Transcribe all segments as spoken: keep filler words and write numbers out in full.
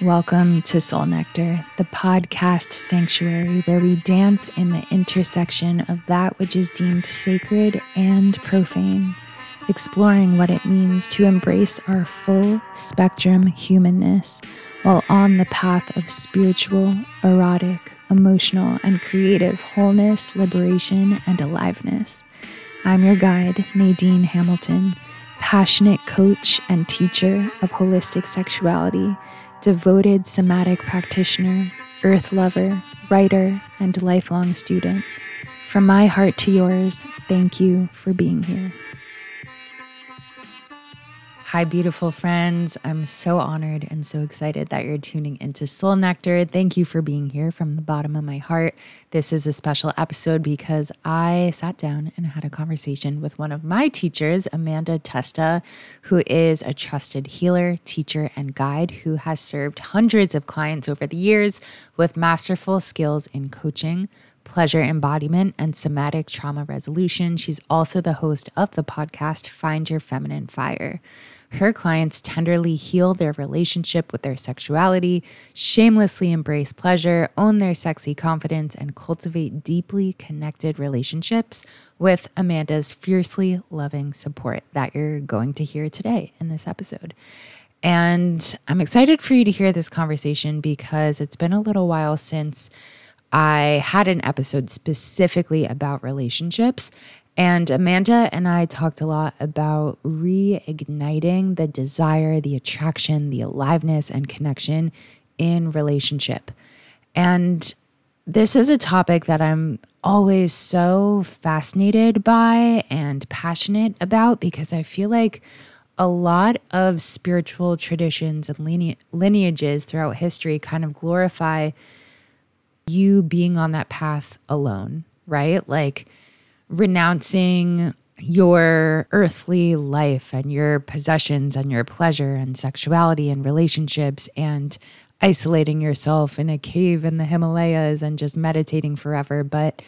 Welcome to Soul Nectar, the podcast sanctuary where we dance in the intersection of that which is deemed sacred and profane, exploring what it means to embrace our full spectrum humanness while on the path of spiritual, erotic, emotional, and creative wholeness, liberation, and aliveness. I'm your guide, Nadine Hamilton, passionate coach and teacher of holistic sexuality, devoted somatic practitioner, earth lover, writer, and lifelong student. From my heart to yours, thank you for being here. Hi, beautiful friends. I'm so honored and so excited that you're tuning into Soul Nectar. Thank you for being here from the bottom of my heart. This is a special episode because I sat down and had a conversation with one of my teachers, Amanda Testa, who is a trusted healer, teacher, and guide who has served hundreds of clients over the years with masterful skills in coaching, pleasure embodiment, and somatic trauma resolution. She's also the host of the podcast, Find Your Feminine Fire. Her clients tenderly heal their relationship with their sexuality, shamelessly embrace pleasure, own their sexy confidence, and cultivate deeply connected relationships with Amanda's fiercely loving support that you're going to hear today in this episode. And I'm excited for you to hear this conversation because it's been a little while since I had an episode specifically about relationships. And Amanda and I talked a lot about reigniting the desire, the attraction, the aliveness, and connection in relationship. And this is a topic that I'm always so fascinated by and passionate about because I feel like a lot of spiritual traditions and line- lineages throughout history kind of glorify you being on that path alone, right? Like renouncing your earthly life and your possessions and your pleasure and sexuality and relationships and isolating yourself in a cave in the Himalayas and just meditating forever. But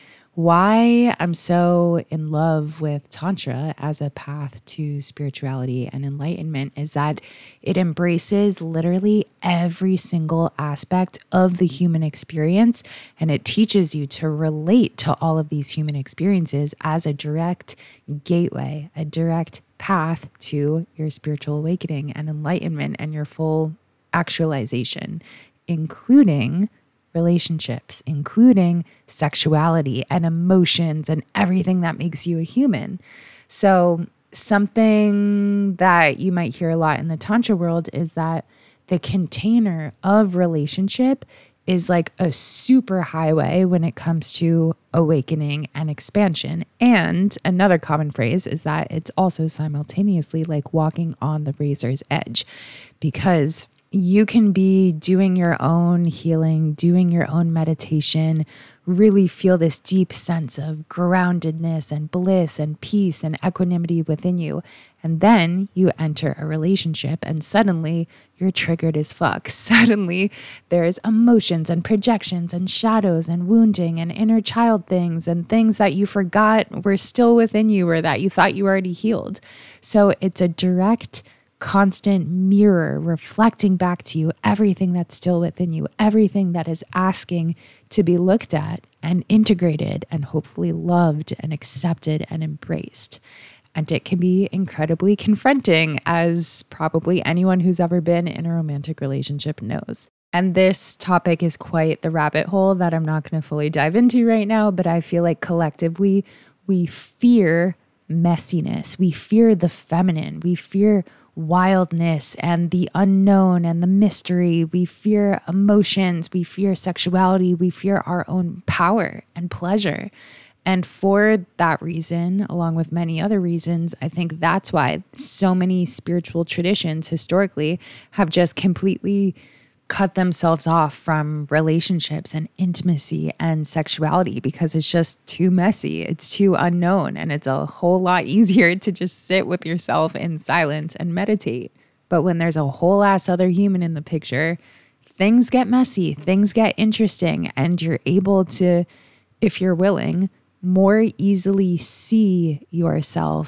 why I'm so in love with Tantra as a path to spirituality and enlightenment is that it embraces literally every single aspect of the human experience, and it teaches you to relate to all of these human experiences as a direct gateway, a direct path to your spiritual awakening and enlightenment and your full actualization, including relationships, including sexuality and emotions and everything that makes you a human. So something that you might hear a lot in the Tantra world is that the container of relationship is like a super highway when it comes to awakening and expansion. And another common phrase is that it's also simultaneously like walking on the razor's edge, because you can be doing your own healing, doing your own meditation, really feel this deep sense of groundedness and bliss and peace and equanimity within you. And then you enter a relationship and suddenly you're triggered as fuck. Suddenly there's emotions and projections and shadows and wounding and inner child things and things that you forgot were still within you or that you thought you already healed. So it's a direct constant mirror reflecting back to you everything that's still within you, everything that is asking to be looked at and integrated and hopefully loved and accepted and embraced. And it can be incredibly confronting, as probably anyone who's ever been in a romantic relationship knows. And this topic is quite the rabbit hole that I'm not going to fully dive into right now, but I feel like collectively we fear messiness. We fear the feminine. We fear wildness and the unknown and the mystery. We fear emotions. We fear sexuality. We fear our own power and pleasure. And for that reason, along with many other reasons, I think that's why so many spiritual traditions historically have just completely cut themselves off from relationships and intimacy and sexuality because it's just too messy. It's too unknown. And it's a whole lot easier to just sit with yourself in silence and meditate. But when there's a whole ass other human in the picture, things get messy, things get interesting, and you're able to, if you're willing, more easily see yourself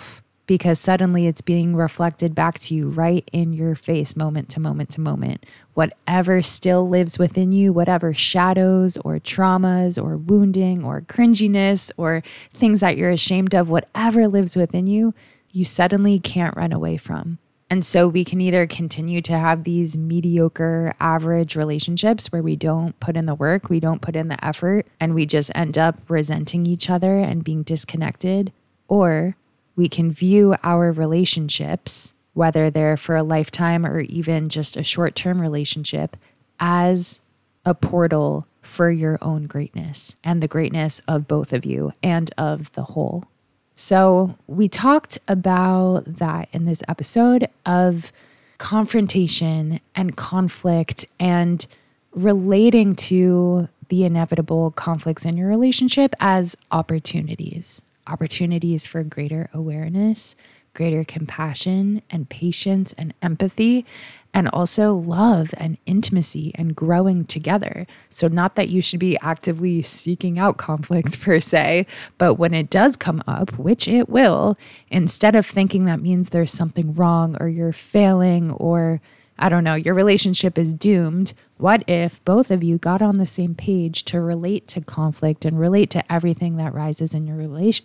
because suddenly it's being reflected back to you right in your face, moment to moment to moment. Whatever still lives within you, whatever shadows or traumas or wounding or cringiness or things that you're ashamed of, whatever lives within you, you suddenly can't run away from. And so we can either continue to have these mediocre, average relationships where we don't put in the work, we don't put in the effort, and we just end up resenting each other and being disconnected. Or we can view our relationships, whether they're for a lifetime or even just a short-term relationship, as a portal for your own greatness and the greatness of both of you and of the whole. So we talked about that in this episode of confrontation and conflict and relating to the inevitable conflicts in your relationship as opportunities, opportunities for greater awareness, greater compassion and patience and empathy, and also love and intimacy and growing together. So not that you should be actively seeking out conflict per se, but when it does come up, which it will, instead of thinking that means there's something wrong or you're failing or I don't know, your relationship is doomed. What if both of you got on the same page to relate to conflict and relate to everything that rises in your relation,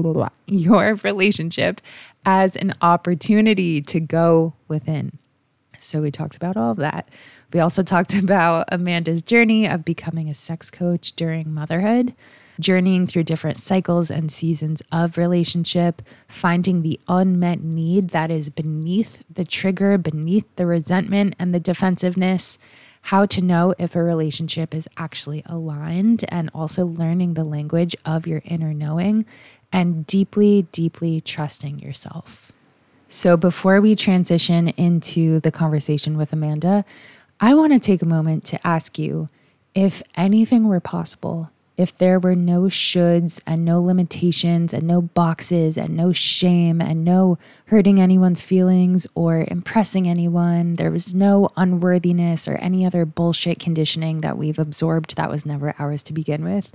your relationship as an opportunity to go within? So we talked about all of that. We also talked about Amanda's journey of becoming a sex coach during motherhood, journeying through different cycles and seasons of relationship, finding the unmet need that is beneath the trigger, beneath the resentment and the defensiveness, how to know if a relationship is actually aligned, and also learning the language of your inner knowing and deeply, deeply trusting yourself. So before we transition into the conversation with Amanda, I want to take a moment to ask you, if anything were possible, if there were no shoulds and no limitations and no boxes and no shame and no hurting anyone's feelings or impressing anyone, there was no unworthiness or any other bullshit conditioning that we've absorbed that was never ours to begin with,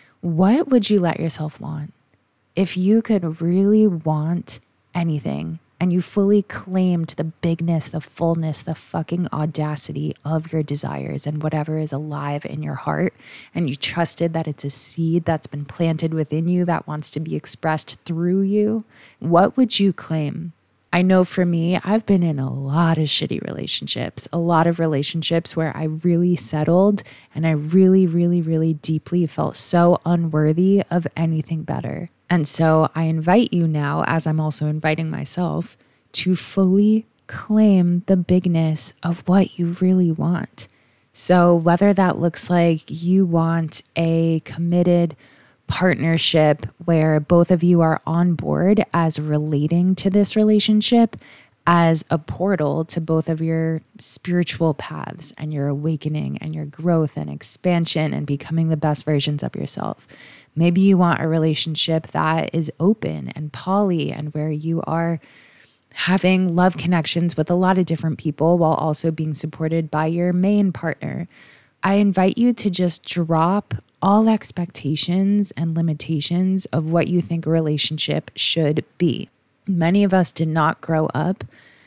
what would you let yourself want? If you could really want anything, and you fully claimed the bigness, the fullness, the fucking audacity of your desires and whatever is alive in your heart, and you trusted that it's a seed that's been planted within you that wants to be expressed through you, what would you claim? I know for me, I've been in a lot of shitty relationships, a lot of relationships where I really settled and I really, really, really deeply felt so unworthy of anything better. And so I invite you now, as I'm also inviting myself, to fully claim the bigness of what you really want. So whether that looks like you want a committed partnership where both of you are on board as relating to this relationship as a portal to both of your spiritual paths and your awakening and your growth and expansion and becoming the best versions of yourself. Maybe you want a relationship that is open and poly and where you are having love connections with a lot of different people while also being supported by your main partner. I invite you to just drop all expectations and limitations of what you think a relationship should be. Many of us did not grow up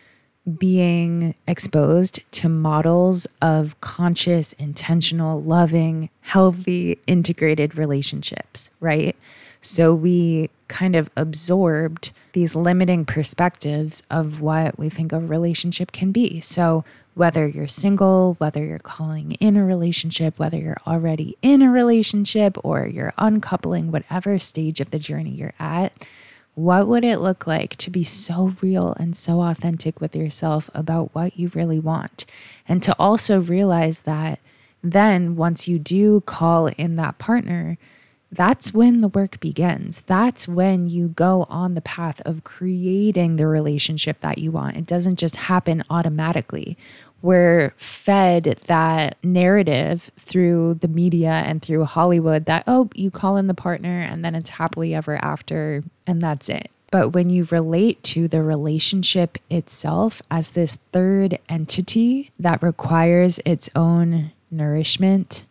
being exposed to models of conscious, intentional, loving, healthy, integrated relationships, right? So we kind of absorbed these limiting perspectives of what we think a relationship can be. So whether you're single, whether you're calling in a relationship, whether you're already in a relationship or you're uncoupling, whatever stage of the journey you're at, what would it look like to be so real and so authentic with yourself about what you really want? And to also realize that then once you do call in that partner, that's when the work begins. That's when you go on the path of creating the relationship that you want. It doesn't just happen automatically. We're fed that narrative through the media and through Hollywood that, oh, you call in the partner and then it's happily ever after and that's it. But when you relate to the relationship itself as this third entity that requires its own nourishment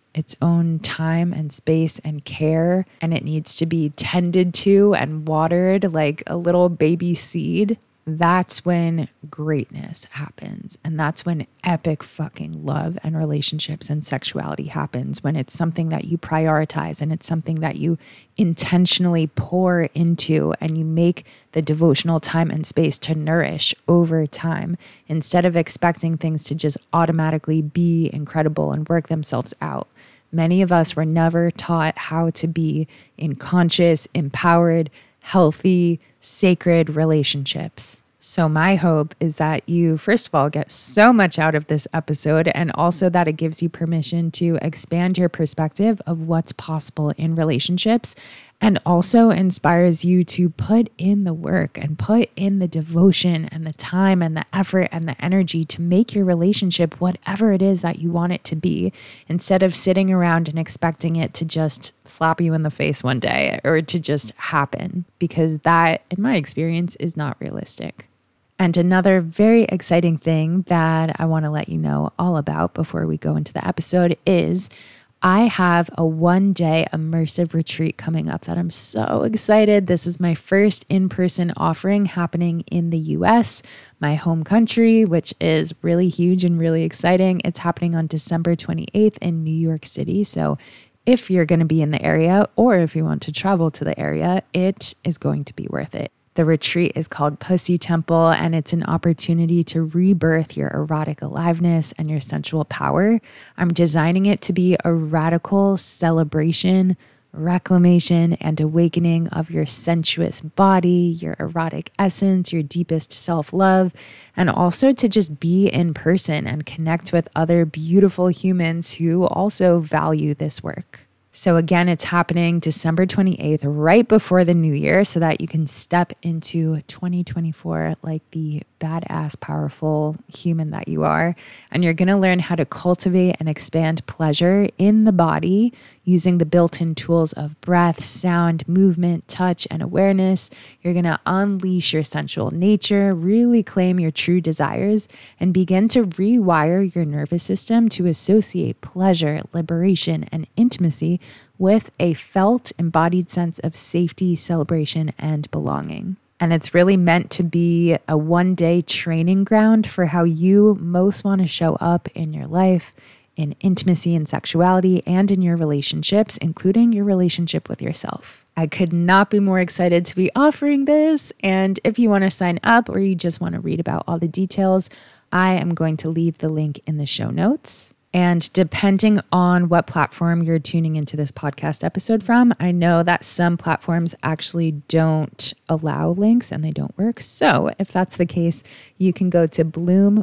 its own time and space and care, and it needs to be tended to and watered like a little baby seed, that's when greatness happens. And that's when epic fucking love and relationships and sexuality happens, when it's something that you prioritize and it's something that you intentionally pour into and you make the devotional time and space to nourish over time instead of expecting things to just automatically be incredible and work themselves out. Many of us were never taught how to be in conscious, empowered, healthy, sacred relationships. So my hope is that you, first of all, get so much out of this episode, and also that it gives you permission to expand your perspective of what's possible in relationships, and also inspires you to put in the work and put in the devotion and the time and the effort and the energy to make your relationship whatever it is that you want it to be, instead of sitting around and expecting it to just slap you in the face one day or to just happen, because that, in my experience, is not realistic. And another very exciting thing that I want to let you know all about before we go into the episode is I have a one-day immersive retreat coming up that I'm so excited. This is my first in-person offering happening in the U S, my home country, which is really huge and really exciting. It's happening on December twenty-eighth in New York City. So if you're going to be in the area, or if you want to travel to the area, it is going to be worth it. The retreat is called Pussy Temple, and it's an opportunity to rebirth your erotic aliveness and your sensual power. I'm designing it to be a radical celebration, reclamation, and awakening of your sensuous body, your erotic essence, your deepest self-love, and also to just be in person and connect with other beautiful humans who also value this work. So again, it's happening December twenty-eighth, right before the new year, so that you can step into twenty twenty-four like the badass, powerful human that you are. And you're going to learn how to cultivate and expand pleasure in the body using the built-in tools of breath, sound, movement, touch, and awareness. You're going to unleash your sensual nature, really claim your true desires, and begin to rewire your nervous system to associate pleasure, liberation, and intimacy with a felt, embodied sense of safety, celebration, and belonging. And it's really meant to be a one-day training ground for how you most want to show up in your life, in intimacy and sexuality, and in your relationships, including your relationship with yourself. I could not be more excited to be offering this. And if you want to sign up or you just want to read about all the details, I am going to leave the link in the show notes. And depending on what platform you're tuning into this podcast episode from, I know that some platforms actually don't allow links and they don't work. So if that's the case, you can go to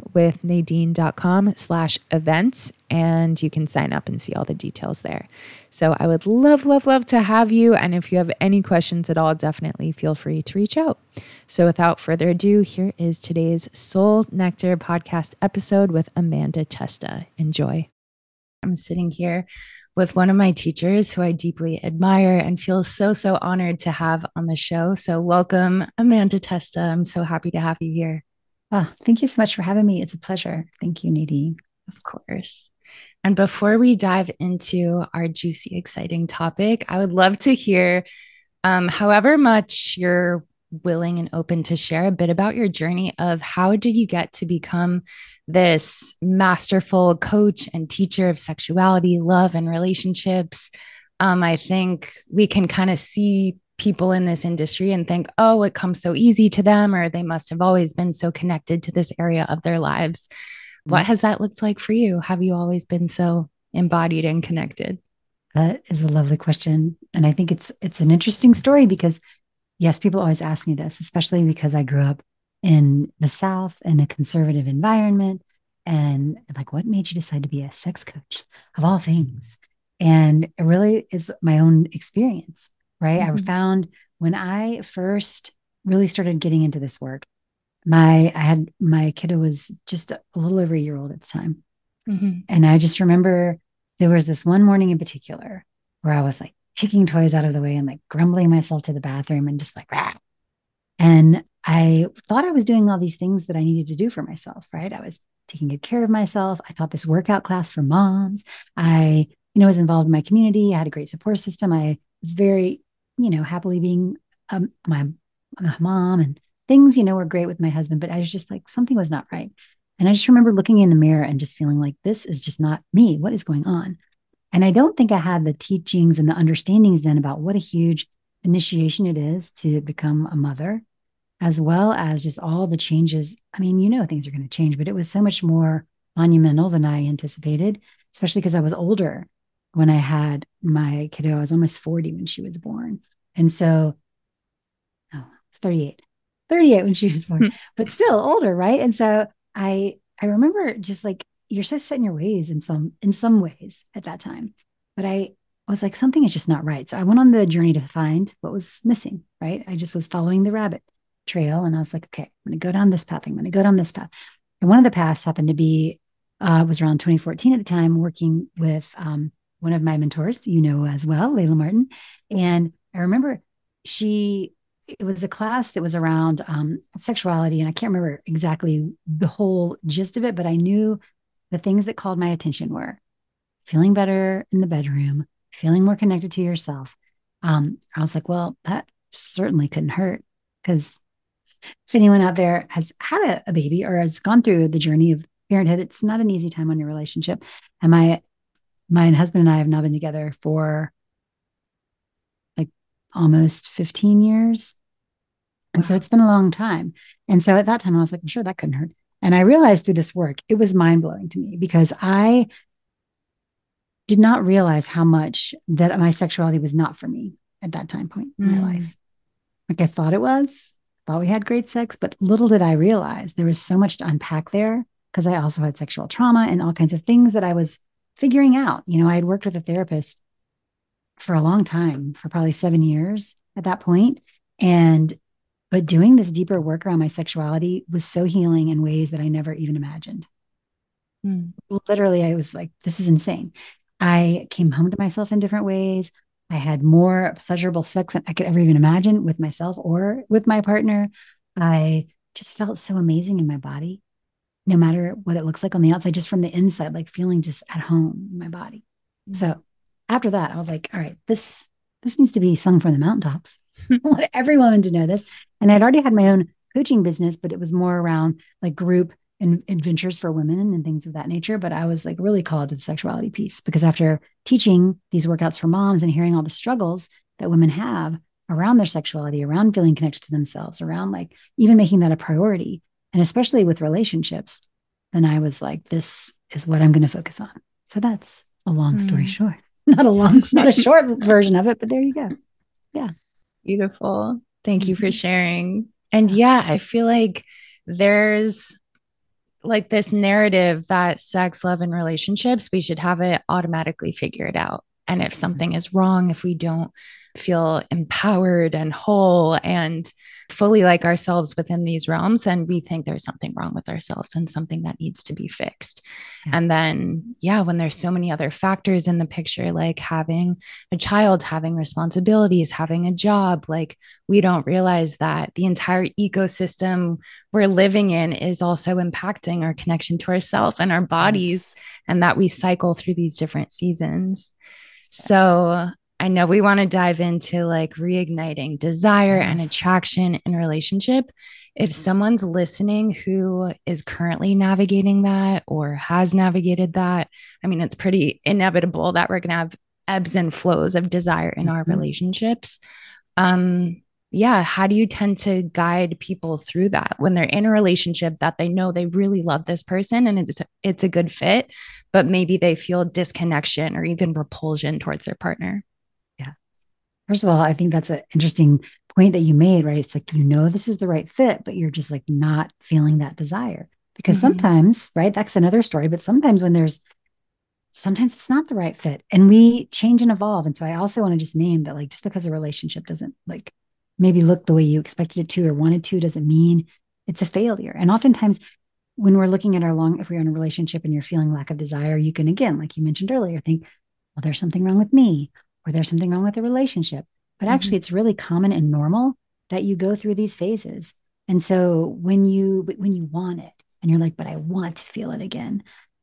bloomwithnadine.com slash events and you can sign up and see all the details there. So I would love, love, love to have you. And if you have any questions at all, definitely feel free to reach out. So without further ado, here is today's Soul Nectar podcast episode with Amanda Testa. Enjoy. I'm sitting here with one of my teachers who I deeply admire and feel so, so honored to have on the show. So welcome, Amanda Testa. I'm so happy to have you here. Oh, thank you so much for having me. It's a pleasure. Thank you, Nadine. Of course. And before we dive into our juicy, exciting topic, I would love to hear, um, however much you're willing and open to share, a bit about your journey of how did you get to become this masterful coach and teacher of sexuality, love, and relationships. Um, I think we can kind of see people in this industry and think, oh, it comes so easy to them, or they must have always been so connected to this area of their lives. What has that looked like for you? Have you always been so embodied and connected? That is a lovely question. And I think it's it's an interesting story because, yes, people always ask me this, especially because I grew up in the South in a conservative environment. And like, what made you decide to be a sex coach of all things? And it really is my own experience, right? Mm-hmm. I found when I first really started getting into this work, My, I had, my kiddo was just a little over a year old at the time. Mm-hmm. And I just remember there was this one morning in particular where I was like kicking toys out of the way and like grumbling myself to the bathroom and just like, rah. And I thought I was doing all these things that I needed to do for myself, right? I was taking good care of myself. I taught this workout class for moms. I, you know, was involved in my community. I had a great support system. I was very, you know, happily being um, my, my mom, and things, you know, were great with my husband, but I was just like, something was not right. And I just remember looking in the mirror and just feeling like, this is just not me. What is going on? And I don't think I had the teachings and the understandings then about what a huge initiation it is to become a mother, as well as just all the changes. I mean, you know, things are going to change, but it was so much more monumental than I anticipated, especially because I was older when I had my kiddo. I was almost forty when she was born. And so, oh, I was thirty-eight, thirty-eight when she was born, but still older, right? And so I, I remember just like, you're so set in your ways in some, in some ways at that time. But I was like, something is just not right. So I went on the journey to find what was missing, right? I just was following the rabbit trail. And I was like, okay, I'm going to go down this path. I'm going to go down this path. And one of the paths happened to be, uh, was around twenty fourteen at the time, working with um, one of my mentors, you know, as well, Layla Martin. And I remember she, it was a class that was around um, sexuality. And I can't remember exactly the whole gist of it, but I knew the things that called my attention were feeling better in the bedroom, feeling more connected to yourself. Um, I was like, well, that certainly couldn't hurt, because if anyone out there has had a, a baby or has gone through the journey of parenthood, it's not an easy time on your relationship. And my my husband and I have now been together for like almost fifteen years. And wow. So it's been a long time. And so at that time, I was like, I'm sure that couldn't hurt. And I realized through this work, it was mind blowing to me, because I did not realize how much that my sexuality was not for me at that time point in mm. my life. Like I thought it was, thought we had great sex, but little did I realize there was so much to unpack there, because I also had sexual trauma and all kinds of things that I was figuring out. You know, I had worked with a therapist for a long time, for probably seven years at that point. And, but doing this deeper work around my sexuality was so healing in ways that I never even imagined. Mm. Literally, I was like, this is insane. I came home to myself in different ways. I had more pleasurable sex than I could ever even imagine with myself or with my partner. I just felt so amazing in my body, no matter what it looks like on the outside, just from the inside, like feeling just at home in my body. Mm-hmm. So after that, I was like, all right, this, this needs to be sung from the mountaintops. I want every woman to know this. And I'd already had my own coaching business, but it was more around like group and adventures for women and things of that nature. But I was like really called to the sexuality piece, because after teaching these workouts for moms and hearing all the struggles that women have around their sexuality, around feeling connected to themselves, around like even making that a priority, and especially with relationships, then I was like, this is what I'm going to focus on. So that's a long story mm. short, not a long, not a short version of it, but there you go. Yeah. Beautiful. Thank mm-hmm. you for sharing. And yeah, I feel like there's like this narrative that sex, love, and relationships, we should have it automatically figured out. And if something is wrong, if we don't feel empowered and whole and fully like ourselves within these realms, then we think there's something wrong with ourselves and something that needs to be fixed. Yeah. And then, yeah, when there's so many other factors in the picture, like having a child, having responsibilities, having a job, like we don't realize that the entire ecosystem we're living in is also impacting our connection to ourselves and our bodies, yes. and that we cycle through these different seasons. Yes. So I know we want to dive into like reigniting desire yes. and attraction in a relationship. If someone's listening who is currently navigating that or has navigated that, I mean, it's pretty inevitable that we're going to have ebbs and flows of desire in mm-hmm. our relationships. Um, yeah. How do you tend to guide people through that when they're in a relationship that they know they really love this person and it's, it's a good fit, but maybe they feel disconnection or even repulsion towards their partner? Yeah. First of all, I think that's an interesting point that you made, right? It's like, you know, this is the right fit, but you're just like not feeling that desire, because mm-hmm. sometimes, right, that's another story, but sometimes when there's, sometimes it's not the right fit and we change and evolve. And so I also want to just name that, like, just because a relationship doesn't like maybe look the way you expected it to or wanted to, doesn't mean it's a failure. And oftentimes when we're looking at our long, if we're in a relationship and you're feeling lack of desire, you can, again, like you mentioned earlier, think, well, there's something wrong with me, or there's something wrong with the relationship. But actually, mm-hmm. it's really common and normal that you go through these phases. And so when you when you want it and you're like, but I want to feel it again,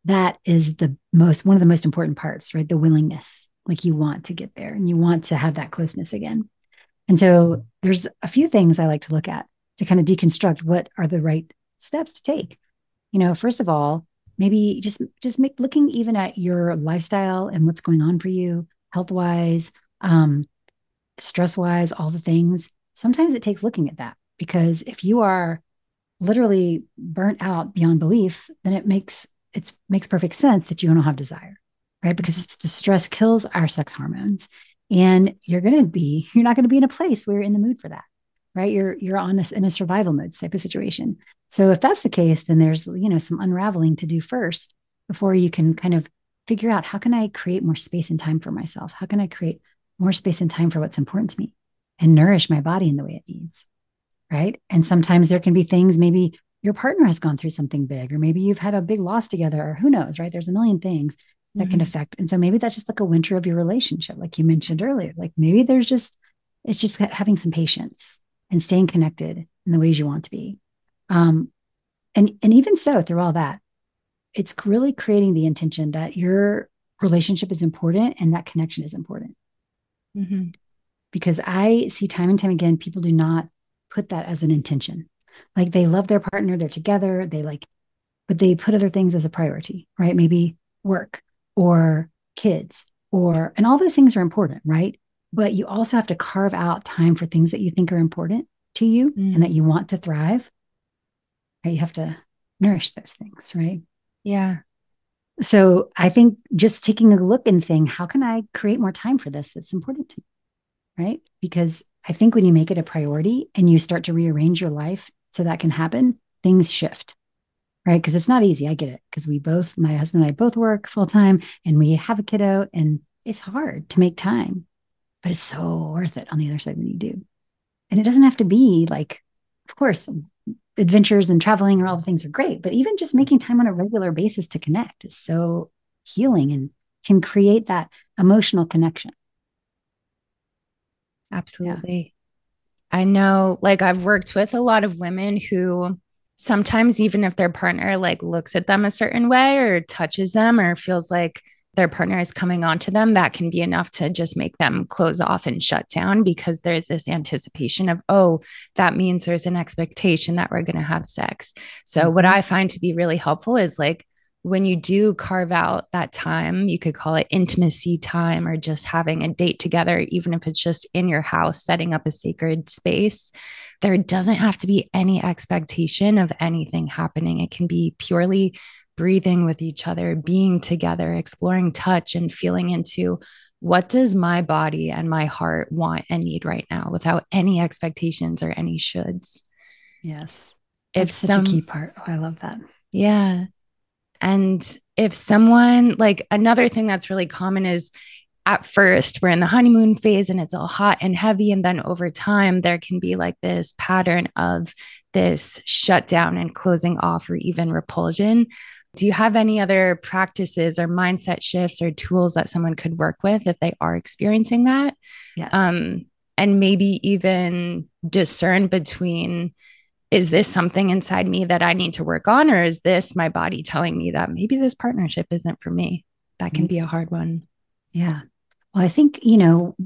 that is the most, one of the most important parts, right? The willingness, like you want to get there and you want to have that closeness again. And so there's a few things I like to look at to kind of deconstruct what are the right steps to take. You know, first of all, maybe just just make looking even at your lifestyle and what's going on for you, health wise, um, stress wise, all the things. Sometimes it takes looking at that because if you are literally burnt out beyond belief, then it makes it makes perfect sense that you don't have desire, right? Because the stress kills our sex hormones, and you're going to be you're not going to be in a place where you're in the mood for that, right? You're you're on a, in a survival mode type of situation. So if that's the case, then there's you know some unraveling to do first before you can kind of figure out how can I create more space and time for myself? How can I create more space and time for what's important to me and nourish my body in the way it needs? Right. And sometimes there can be things, maybe your partner has gone through something big, or maybe you've had a big loss together, or who knows, right? There's a million things that can Mm-hmm. affect. And so maybe that's just like a winter of your relationship, like you mentioned earlier. Like maybe there's just, it's just having some patience and staying connected in the ways you want to be. Um, and, and even so, through all that, it's really creating the intention that your relationship is important and that connection is important. Mm-hmm. Because I see time and time again, people do not put that as an intention. Like they love their partner, they're together, they like, but they put other things as a priority, right? Maybe work or kids or, and all those things are important, right? But you also have to carve out time for things that you think are important to you Mm. and that you want to thrive, right? You have to nourish those things, right? Yeah. So I think just taking a look and saying, how can I create more time for this that's important to me, right? Because I think when you make it a priority and you start to rearrange your life so that can happen, things shift, right? Because it's not easy. I get it. Because we both, my husband and I both work full time and we have a kiddo, and it's hard to make time, but it's so worth it on the other side when you do. And it doesn't have to be like, of course, adventures and traveling or all the things are great, but even just making time on a regular basis to connect is so healing and can create that emotional connection. Yeah. Absolutely. I know, like, I've worked with a lot of women who sometimes, even if their partner like looks at them a certain way or touches them or feels like their partner is coming on to them, that can be enough to just make them close off and shut down because there's this anticipation of, oh, that means there's an expectation that we're going to have sex. So, mm-hmm. what I find to be really helpful is like, when you do carve out that time, you could call it intimacy time or just having a date together, even if it's just in your house, setting up a sacred space, there doesn't have to be any expectation of anything happening. It can be purely breathing with each other, being together, exploring touch, and feeling into what does my body and my heart want and need right now without any expectations or any shoulds. Yes. If That's such a some, key part. Oh, I love that. yeah. And if someone, like another thing that's really common is at first we're in the honeymoon phase and it's all hot and heavy. And then over time, there can be like this pattern of this shutdown and closing off or even repulsion. Do you have any other practices or mindset shifts or tools that someone could work with if they are experiencing that? Yes. Um, and maybe even discern between, is this something inside me that I need to work on? Or is this my body telling me that maybe this partnership isn't for me? That can be a hard one. Yeah. Well, I think, you know,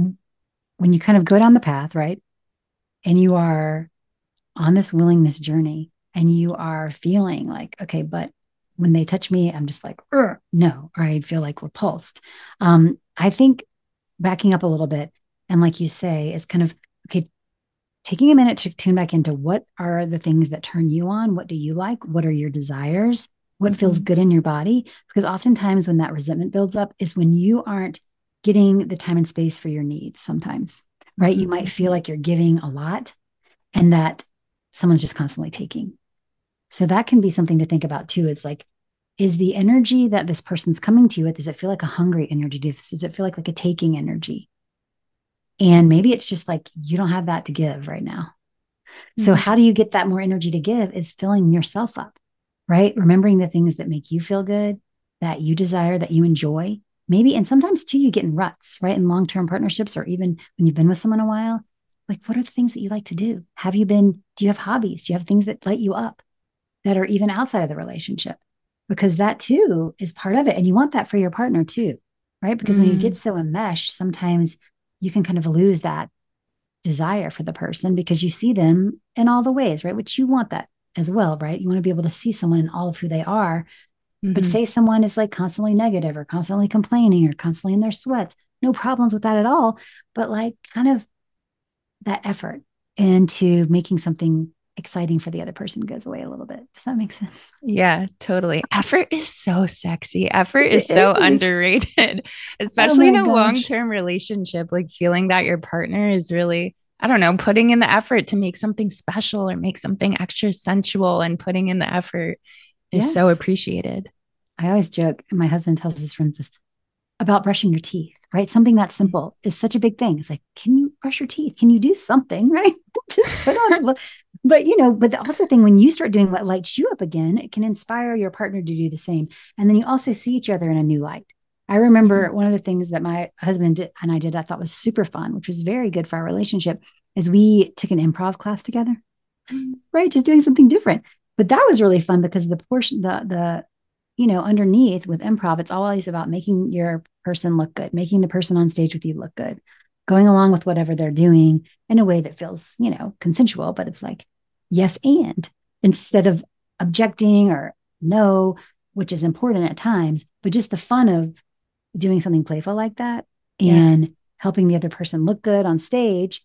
when you kind of go down the path, right? And you are on this willingness journey and you are feeling like, okay, but when they touch me, I'm just like, no, or I feel like repulsed. Um, I think backing up a little bit and like you say, it's kind of, okay, taking a minute to tune back into what are the things that turn you on? What do you like? What are your desires? What mm-hmm. feels good in your body? Because oftentimes when that resentment builds up is when you aren't getting the time and space for your needs sometimes, right? Mm-hmm. You might feel like you're giving a lot and that someone's just constantly taking. So that can be something to think about too. It's like, is the energy that this person's coming to you with, does it feel like a hungry energy? Does it feel like, like a taking energy? And maybe it's just like, you don't have that to give right now. Mm-hmm. So how do you get that more energy to give is filling yourself up, right? Remembering the things that make you feel good, that you desire, that you enjoy. Maybe, and sometimes too, you get in ruts, right? In long-term partnerships, or even when you've been with someone a while, like, what are the things that you like to do? Have you been, do you have hobbies? Do you have things that light you up that are even outside of the relationship? because that too is part of it. And you want that for your partner too, right? Because when you get Mm, so enmeshed, sometimes you can kind of lose that desire for the person because you see them in all the ways, right? Which you want that as well, right? You want to be able to see someone in all of who they are. But hmm say someone is like constantly negative or constantly complaining or constantly in their sweats, no problems with that at all. But like kind of that effort into making something exciting for the other person goes away a little bit. Does that make sense? Yeah, totally. Effort is so sexy. Effort is so It is. underrated, Oh especially in my a gosh. long-term relationship, like feeling that your partner is really, I don't know, putting in the effort to make something special or make something extra sensual and putting in the effort is so Yes. appreciated. I always joke, and my husband tells his friends this about brushing your teeth, right? Something that simple is such a big thing. It's like, can you brush your teeth? Can you do something, right? Just put on, but you know, but the also thing when you start doing what lights you up again, it can inspire your partner to do the same. And then you also see each other in a new light. I remember one of the things that my husband did, and I did, I thought was super fun, which was very good for our relationship, is we took an improv class together, right? Just doing something different. But that was really fun because the portion, the the you know, underneath with improv, it's always about making your person look good, making the person on stage with you look good, going along with whatever they're doing in a way that feels, you know, consensual, but it's like, yes, and instead of objecting or no, which is important at times, but just the fun of doing something playful like that Yeah. and helping the other person look good on stage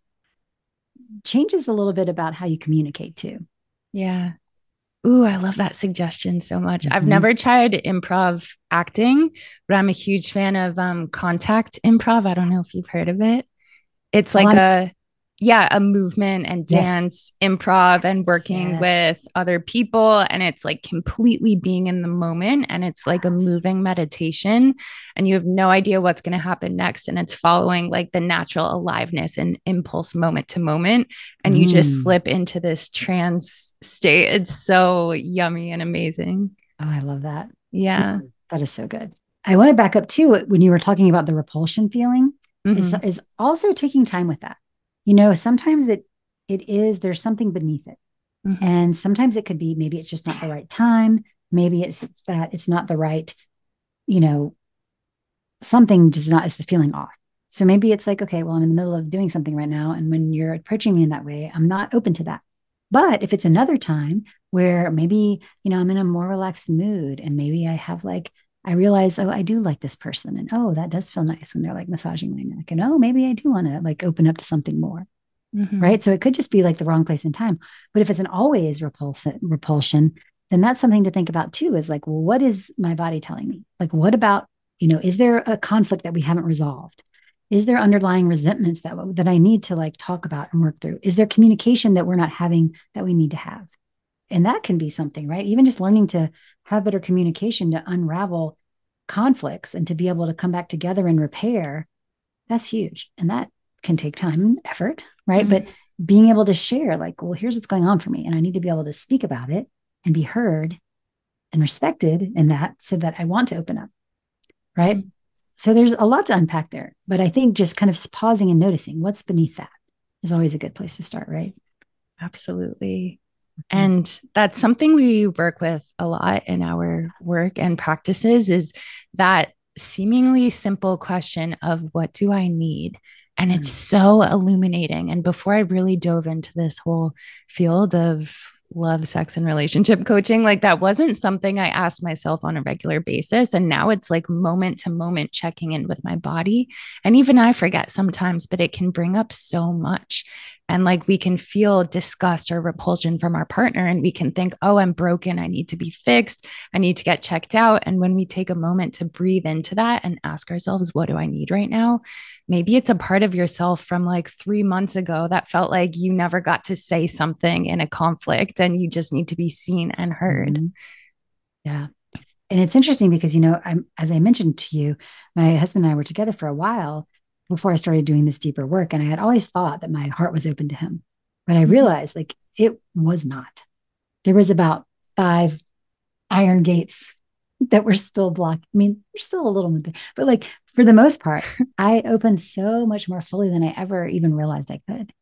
changes a little bit about how you communicate too. Yeah. Ooh, I love that suggestion so much. I've Mm-hmm. never tried improv acting, but I'm a huge fan of um, contact improv. I don't know if you've heard of it. It's Oh, like I'm, a, yeah, a movement and yes, dance improv and working yes, with other people. And it's like completely being in the moment. And it's like a yes. moving meditation. And you have no idea what's going to happen next. And it's following like the natural aliveness and impulse moment to moment. And you just Mm. slip into this trance state. It's so yummy and amazing. Oh, I love that. Yeah. Mm, that is so good. I want to back up too when you were talking about the repulsion feeling is hmm is also taking time with that. You know, sometimes it it is there's something beneath it. hmm And sometimes it could be maybe it's just not the right time. Maybe it's, it's that it's not the right, you know, something just not is feeling off. So maybe it's like, okay, well, I'm in the middle of doing something right now. And when you're approaching me in that way, I'm not open to that. But if it's another time where maybe, you know, I'm in a more relaxed mood and maybe I have like, I realize, oh, I do like this person. And oh, that does feel nice when they're like massaging my neck. And oh, maybe I do want to like open up to something more. hmm Right. So it could just be like the wrong place and time. But if it's an always repulsion, repulsion, then that's something to think about too is like, well, what is my body telling me? Like, what about, you know, is there a conflict that we haven't resolved? Is there underlying resentments that, that I need to like talk about and work through? Is there communication that we're not having that we need to have? And that can be something, right? Even just learning to have better communication to unravel conflicts and to be able to come back together and repair, that's huge. And that can take time and effort, right? But hmm being able to share, like, well, here's what's going on for me. And I need to be able to speak about it and be heard and respected in that so that I want to open up, right? So there's a lot to unpack there. But I think just kind of pausing and noticing what's beneath that is always a good place to start, right? Absolutely. Mm-hmm. And that's something we work with a lot in our work and practices is that seemingly simple question of what do I need? And it's Mm-hmm. so illuminating. And before I really dove into this whole field of love, sex, and relationship coaching, like that wasn't something I asked myself on a regular basis. And now it's like moment to moment checking in with my body. And even I forget sometimes, but it can bring up so much. And like we can feel disgust or repulsion from our partner, and we can think, oh, I'm broken. I need to be fixed. I need to get checked out. And when we take a moment to breathe into that and ask ourselves, what do I need right now? Maybe it's a part of yourself from like three months ago that felt like you never got to say something in a conflict and you just need to be seen and heard. Mm-hmm. Yeah. And it's interesting because, you know, I'm, as I mentioned to you, my husband and I were together for a while before I started doing this deeper work. And I had always thought that my heart was open to him. But I Mhm. realized like it was not. There was about five iron gates that were still blocked. I mean, there's still a little bit, but like for the most part, I opened so much more fully than I ever even realized I could.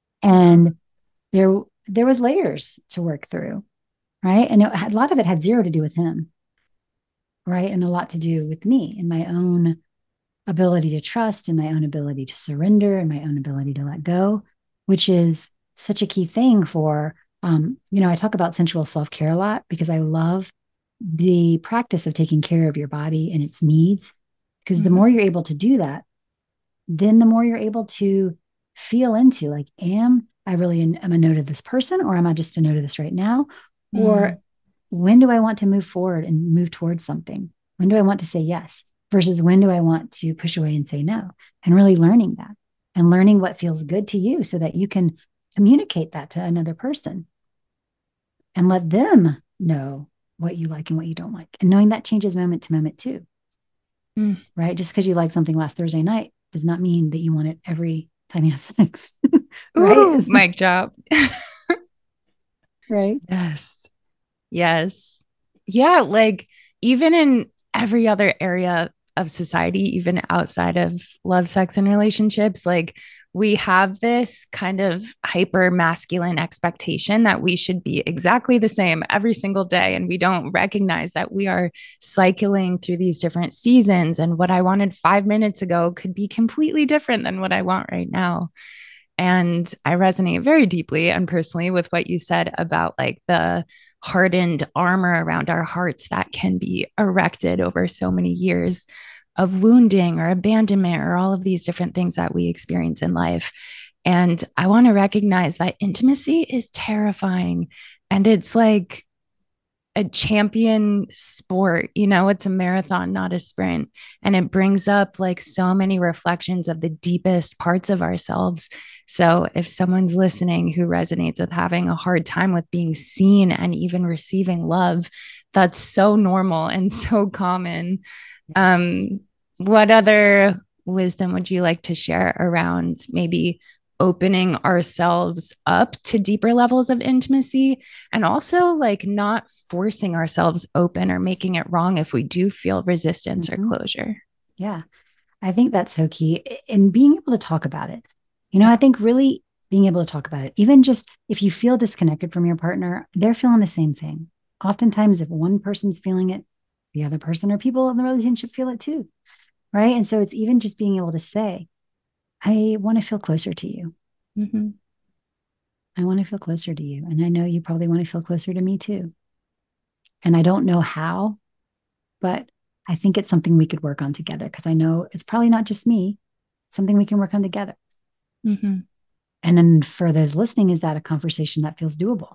Wow. And there, there was layers to work through, right? And it, a lot of it had zero to do with him. right? And a lot to do with me and my own ability to trust and my own ability to surrender and my own ability to let go, which is such a key thing for, um, you know, I talk about sensual self care a lot because I love the practice of taking care of your body and its needs. Because the more Mm-hmm. you're able to do that, then the more you're able to feel into like, am I really an, am a no to this person, or am I just a no to this right now? Mm-hmm. Or when do I want to move forward and move towards something? When do I want to say yes versus when do I want to push away and say no? And really learning that and learning what feels good to you so that you can communicate that to another person and let them know what you like and what you don't like. And knowing that changes moment to moment too, right? Just because you like something last Thursday night does not mean that you want it every time you have sex, right? Ooh, It's, mic drop. right. Yes. Yes. Yeah. Like even in every other area of society, even outside of love, sex, and relationships, like we have this kind of hyper masculine expectation that we should be exactly the same every single day. And we don't recognize that we are cycling through these different seasons. And what I wanted five minutes ago could be completely different than what I want right now. And I resonate very deeply and personally with what you said about like the hardened armor around our hearts that can be erected over so many years of wounding or abandonment or all of these different things that we experience in life. And I want to recognize that intimacy is terrifying. And it's like a champion sport. You know, it's a marathon, not a sprint. And it brings up like so many reflections of the deepest parts of ourselves. So if someone's listening who resonates with having a hard time with being seen and even receiving love, that's so normal and so common. Yes. Um, what other wisdom would you like to share around maybe opening ourselves up to deeper levels of intimacy and also like not forcing ourselves open or making it wrong if we do feel resistance or Mm-hmm. closure? Yeah. I think that's so key in being able to talk about it. You know, Yeah. I think really being able to talk about it, even just if you feel disconnected from your partner, they're feeling the same thing. Oftentimes, if one person's feeling it, the other person or people in the relationship feel it too. Right. And so it's even just being able to say, I want to feel closer to you. Mm-hmm. I want to feel closer to you. And I know you probably want to feel closer to me too. And I don't know how, but I think it's something we could work on together because I know it's probably not just me, it's something we can work on together. Mm-hmm. And then for those listening, is that a conversation that feels doable?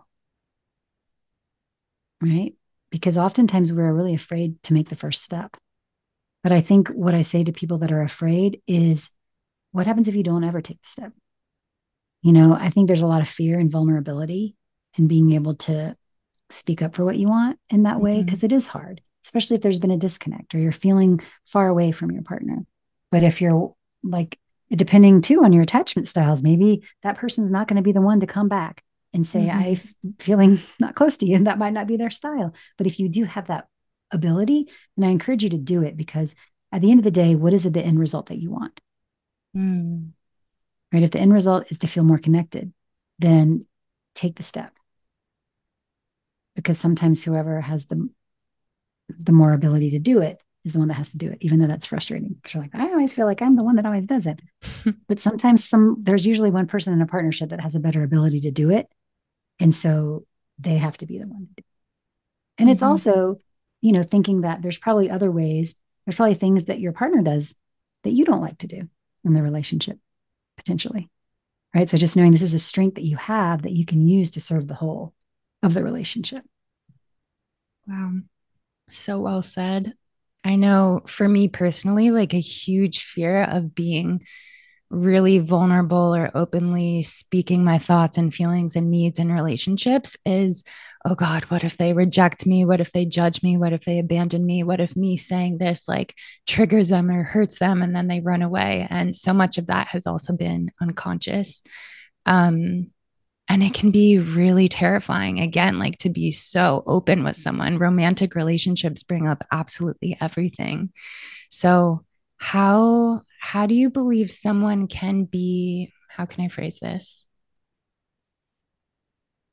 Right. Because oftentimes we're really afraid to make the first step. But I think what I say to people that are afraid is what happens if you don't ever take the step? You know, I think there's a lot of fear and vulnerability in being able to speak up for what you want in that way Mm-hmm. because it is hard, especially if there's been a disconnect or you're feeling far away from your partner. But if you're like, depending too on your attachment styles, maybe that person's not going to be the one to come back and say, Mm-hmm. I'm feeling not close to you. And that might not be their style. But if you do have that ability, then I encourage you to do it because at the end of the day, what is it the end result that you want? Mm-hmm. Right? If the end result is to feel more connected, then take the step because sometimes whoever has the the more ability to do it is the one that has to do it, even though that's frustrating. Because you're like, I always feel like I'm the one that always does it. But sometimes some there's usually one person in a partnership that has a better ability to do it. And so they have to be the one to do it. And it's Mm-hmm. also, you know, thinking that there's probably other ways, there's probably things that your partner does that you don't like to do in the relationship, potentially. Right. So just knowing this is a strength that you have that you can use to serve the whole of the relationship. Wow. So well said. I know for me personally, like a huge fear of being really vulnerable or openly speaking my thoughts and feelings and needs in relationships is, oh God, what if they reject me? What if they judge me? What if they abandon me? What if me saying this like triggers them or hurts them and then they run away? And so much of that has also been unconscious. Um, and it can be really terrifying, again, like to be so open with someone. Romantic relationships bring up absolutely everything. So, how how do you believe someone can be, how can I phrase this?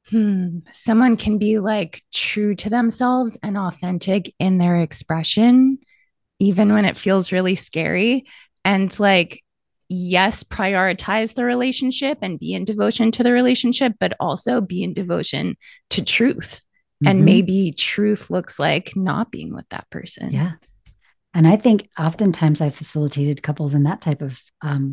Hmm. Someone can be like true to themselves and authentic in their expression, even when it feels really scary. And like, yes, prioritize the relationship and be in devotion to the relationship, but also be in devotion to truth. And Mm-hmm. maybe truth looks like not being with that person. Yeah. And I think oftentimes I've facilitated couples in that type of um,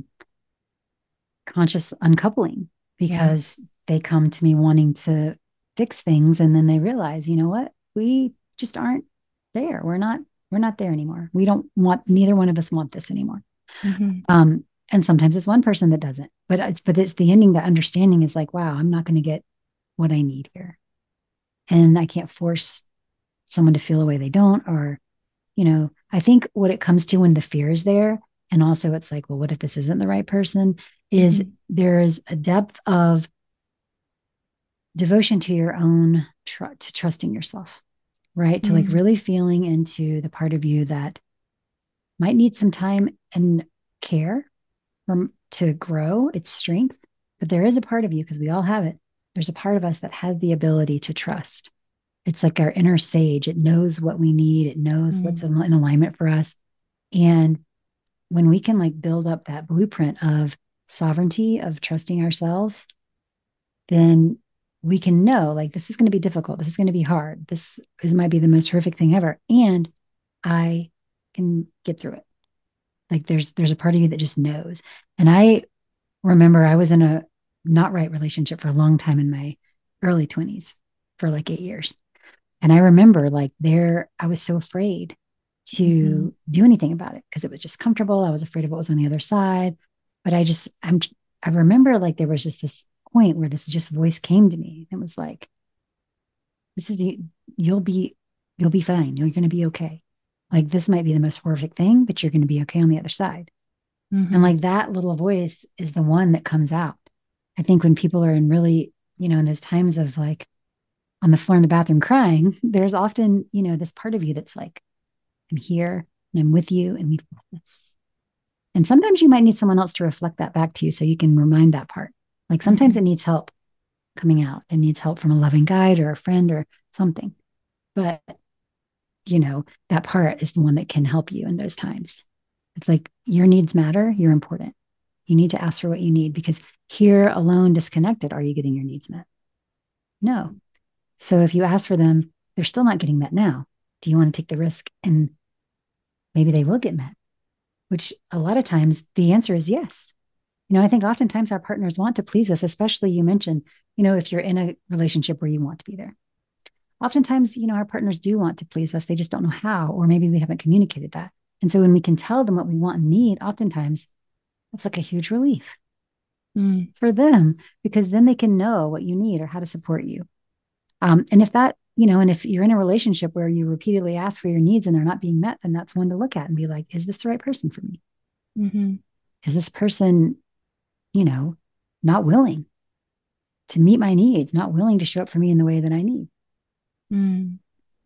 conscious uncoupling Yeah. because they come to me wanting to fix things and then they realize, you know what, we just aren't there. We're not, we're not there anymore. We don't want, neither one of us want this anymore. Mm-hmm. Um, and sometimes it's one person that doesn't, but it's, but it's the ending, the understanding is like, wow, I'm not going to get what I need here. And I can't force someone to feel a way they don't, or, you know, I think what it comes to when the fear is there, and also it's like, well, what if this isn't the right person? Is Mm-hmm. there's a depth of devotion to your own, tr- to trusting yourself, right? To like Mm-hmm. really feeling into the part of you that might need some time and care from, to grow its strength. But there is a part of you, because we all have it. There's a part of us that has the ability to trust. It's like our inner sage. It knows what we need. It knows what's in alignment for us. And when we can like build up that blueprint of sovereignty, of trusting ourselves, then we can know like this is going to be difficult. This is going to be hard. This is might be the most horrific thing ever. And I can get through it. Like there's there's a part of you that just knows. And I remember I was in a not right relationship for a long time in my early twenties for like eight years. And I remember like there, I was so afraid Mm-hmm. to do anything about it because it was just comfortable. I was afraid of what was on the other side. But I just, I'm, I remember like there was just this point where this just voice came to me. It was like, this is the, you'll be, you'll be fine. You're going to be okay. Like this might be the most horrific thing, but you're going to be okay on the other side. And Mm-hmm. like that little voice is the one that comes out. I think when people are in really, you know, in those times of like on the floor in the bathroom crying, there's often, you know, this part of you that's like, I'm here and I'm with you and we've got this. And sometimes you might need someone else to reflect that back to you so you can remind that part. Like sometimes Mm-hmm. it needs help coming out. It needs help from a loving guide or a friend or something. But, you know, that part is the one that can help you in those times. It's like your needs matter. You're important. You need to ask for what you need because here alone, disconnected, are you getting your needs met? No. So if you ask for them, they're still not getting met now. Do you want to take the risk and maybe they will get met? Which a lot of times the answer is yes. You know, I think oftentimes our partners want to please us, especially you mentioned, you know, if you're in a relationship where you want to be there. Oftentimes, you know, our partners do want to please us. They just don't know how, or maybe we haven't communicated that. And so when we can tell them what we want and need, oftentimes that's like a huge relief Mm-hmm. for them because then they can know what you need or how to support you. Um, and if that, you know, and if you're in a relationship where you repeatedly ask for your needs and they're not being met, then that's one to look at and be like, is this the right person for me? Mm-hmm. Is this person, you know, not willing to meet my needs, not willing to show up for me in the way that I need? Mm.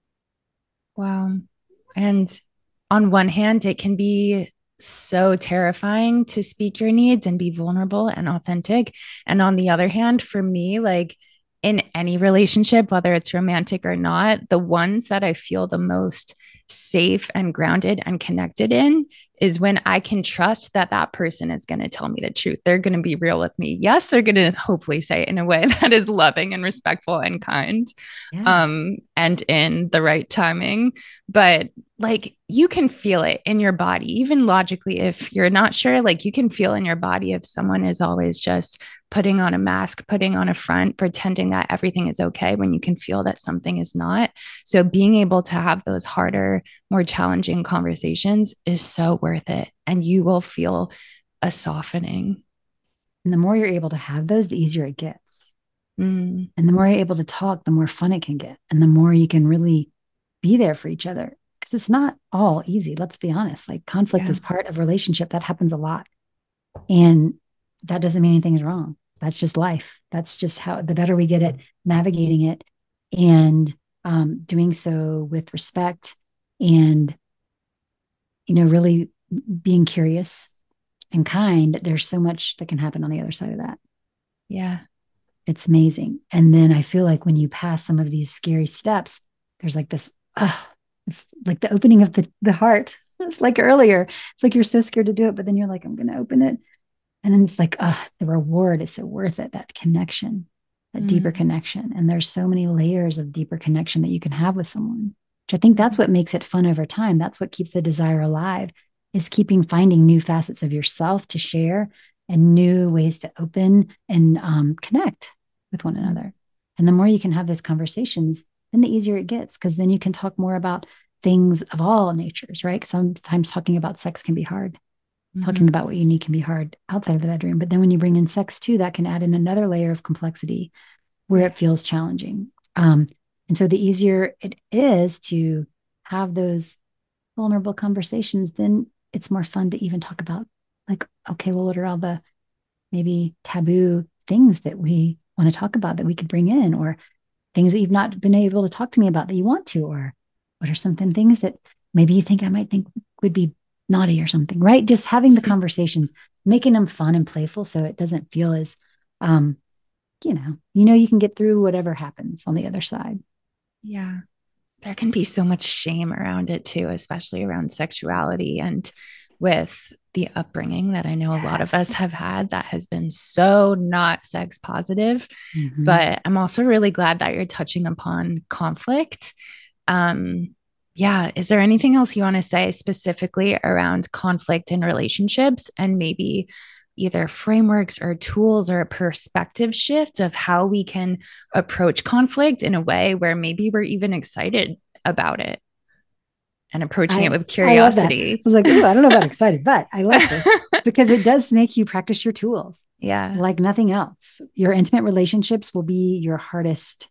Wow. And on one hand, it can be so terrifying to speak your needs and be vulnerable and authentic. And on the other hand, for me, like in any relationship, whether it's romantic or not, the ones that I feel the most safe and grounded and connected in is when I can trust that that person is going to tell me the truth. They're going to be real with me. Yes, they're going to hopefully say it in a way that is loving and respectful and kind, Yeah. um, and in the right timing. But like you can feel it in your body, even logically, if you're not sure, like you can feel in your body if someone is always just putting on a mask, putting on a front, pretending that everything is okay when you can feel that something is not. So being able to have those harder, more challenging conversations is so worth it. And you will feel a softening. And the more you're able to have those, the easier it gets. Mm, And the more you're able to talk, the more fun it can get. And the more you can really be there for each other. Because it's not all easy. Let's be honest. Like conflict yeah. is part of relationship. That happens a lot. And that doesn't mean anything's wrong. That's just life. That's just how the better we get at navigating it and um, doing so with respect and, you know, really being curious and kind, there's so much that can happen on the other side of that. Yeah. It's amazing. And then I feel like when you pass some of these scary steps, there's like this, uh, it's like the opening of the, the heart. It's like earlier. It's like you're so scared to do it, but then you're like, I'm going to open it. And then it's like, uh, the reward is so worth it. That connection, that deeper Mm. connection. And there's so many layers of deeper connection that you can have with someone, which I think that's what makes it fun over time. That's what keeps the desire alive, is keeping finding new facets of yourself to share and new ways to open and um, connect with one Mm. another. And the more you can have those conversations, then the easier it gets, because then you can talk more about things of all natures, right? Sometimes talking about sex can be hard. Talking Mhm. about what you need can be hard outside of the bedroom. But then when you bring in sex too, that can add in another layer of complexity where Right. it feels challenging. Um, and so the easier it is to have those vulnerable conversations, then it's more fun to even talk about, like, okay, well, what are all the maybe taboo things that we want to talk about that we could bring in, or things that you've not been able to talk to me about that you want to, or what are something things that maybe you think I might think would be naughty or something, right? Just having the conversations, making them fun and playful so it doesn't feel as, um, you know, you know, you can get through whatever happens on the other side. Yeah. There can be so much shame around it too, especially around sexuality and with the upbringing that I know a lot of us Yes. have had that has been so not sex positive. Mm-hmm. But I'm also really glad that you're touching upon conflict. Um, yeah. Is there anything else you want to say specifically around conflict in relationships and maybe either frameworks or tools or a perspective shift of how we can approach conflict in a way where maybe we're even excited about it and approaching it I with I love that. I curiosity? was like, ooh, I don't know about excited, but I like this because it does make you practice your tools Yeah. like nothing else. Your intimate relationships will be your hardest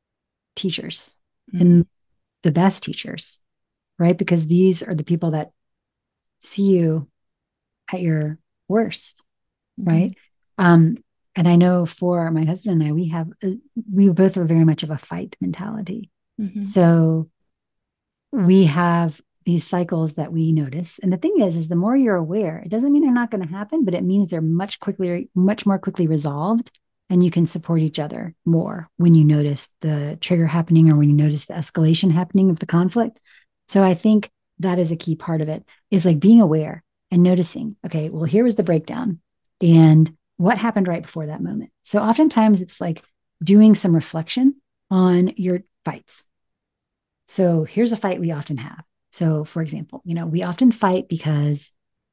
teachers Mm. and the best teachers, right? Because these are the people that see you at your worst, Mm-hmm. right? Um, and I know for my husband and I, we have, uh, we both are very much of a fight mentality. Mm-hmm. So we have these cycles that we notice. And the thing is, is the more you're aware, it doesn't mean they're not going to happen, but it means they're much quickly, much more quickly resolved. And you can support each other more when you notice the trigger happening or when you notice the escalation happening of the conflict. So I think that is a key part of it, is like being aware and noticing, okay, well, here was the breakdown and what happened right before that moment. So oftentimes it's like doing some reflection on your fights. So here's a fight we often have. So, for example, you know, we often fight because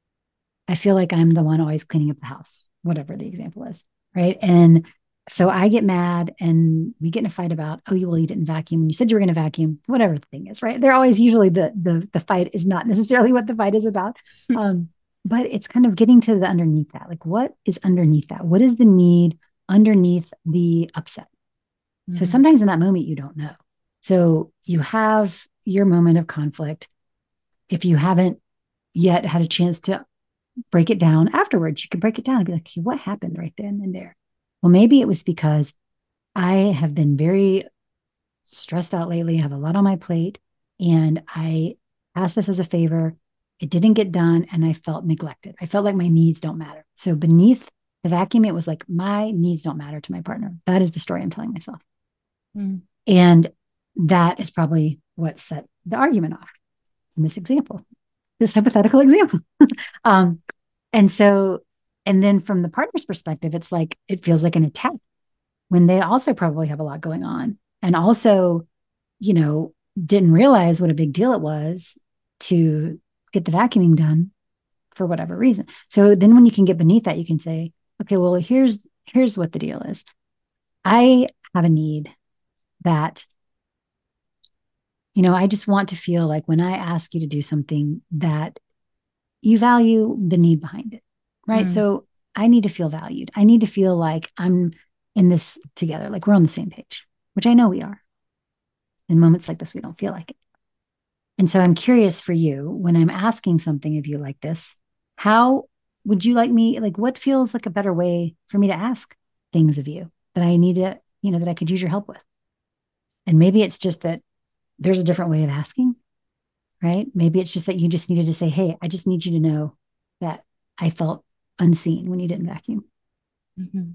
I feel like I'm the one always cleaning up the house, whatever the example is, right? And so I get mad and we get in a fight about, oh, well, you didn't vacuum and you said you were going to vacuum, whatever the thing is, right? They're always usually the the the fight is not necessarily what the fight is about. Um, but it's kind of getting to the underneath that. Like, what is underneath that? What is the need underneath the upset? So Mm-hmm. sometimes in that moment, you don't know. So you have your moment of conflict. If you haven't yet had a chance to break it down afterwards, you can break it down and be like, okay, what happened right then and there? Well, maybe it was because I have been very stressed out lately. I have a lot on my plate and I asked this as a favor. It didn't get done and I felt neglected. I felt like my needs don't matter. So beneath the vacuum, it was like my needs don't matter to my partner. That is the story I'm telling myself. Mm-hmm. And that is probably what set the argument off in this example, this hypothetical example. um, and so, and then from the partner's perspective, it's like, it feels like an attack when they also probably have a lot going on. And also, you know, didn't realize what a big deal it was to get the vacuuming done for whatever reason. So then when you can get beneath that, you can say, okay, well, here's, here's what the deal is. I have a need that, you know, I just want to feel like when I ask you to do something that you value the need behind it, right? Mm. So I need to feel valued. I need to feel like I'm in this together, like we're on the same page, which I know we are. In moments like this, we don't feel like it. And so I'm curious for you when I'm asking something of you like this, how would you like me, like what feels like a better way for me to ask things of you that I need to, you know, that I could use your help with? And maybe it's just that there's a different way of asking, right? Maybe it's just that you just needed to say, hey, I just need you to know that I felt unseen when you didn't vacuum. Mm-hmm.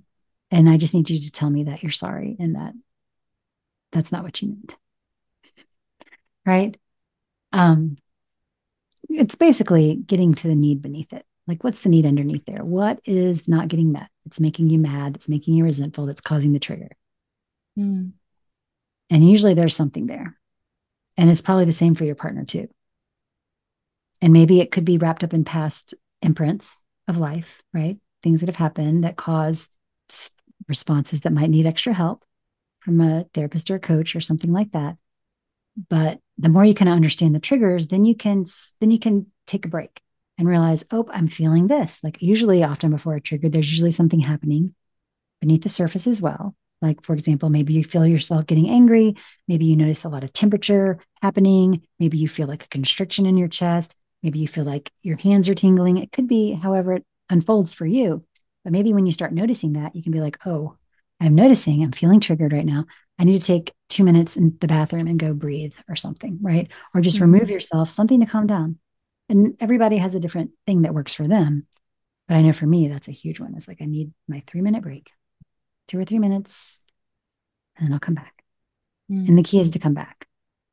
And I just need you to tell me that you're sorry and that that's not what you meant. Right. Um, it's basically getting to the need beneath it. Like, what's the need underneath there? What is not getting met? It's making you mad. It's making you resentful. That's causing the trigger. Mm. And usually there's something there. And it's probably the same for your partner too. And maybe it could be wrapped up in past imprints of life, right? Things that have happened that cause responses that might need extra help from a therapist or a coach or something like that. But the more you kind of understand the triggers, then you can then you can take a break and realize, oh, I'm feeling this. Like usually, often before a trigger, there's usually something happening beneath the surface as well. Like, for example, maybe you feel yourself getting angry. Maybe you notice a lot of temperature happening. Maybe you feel like a constriction in your chest. Maybe you feel like your hands are tingling. It could be however it unfolds for you. But maybe when you start noticing that, you can be like, oh, I'm noticing, I'm feeling triggered right now. I need to take two minutes in the bathroom and go breathe or something, right? Or just mm-hmm. remove yourself, something to calm down. And everybody has a different thing that works for them. But I know for me, that's a huge one. It's like, I need my three minute break, two or three minutes, and then I'll come back. Mm-hmm. And the key is to come back,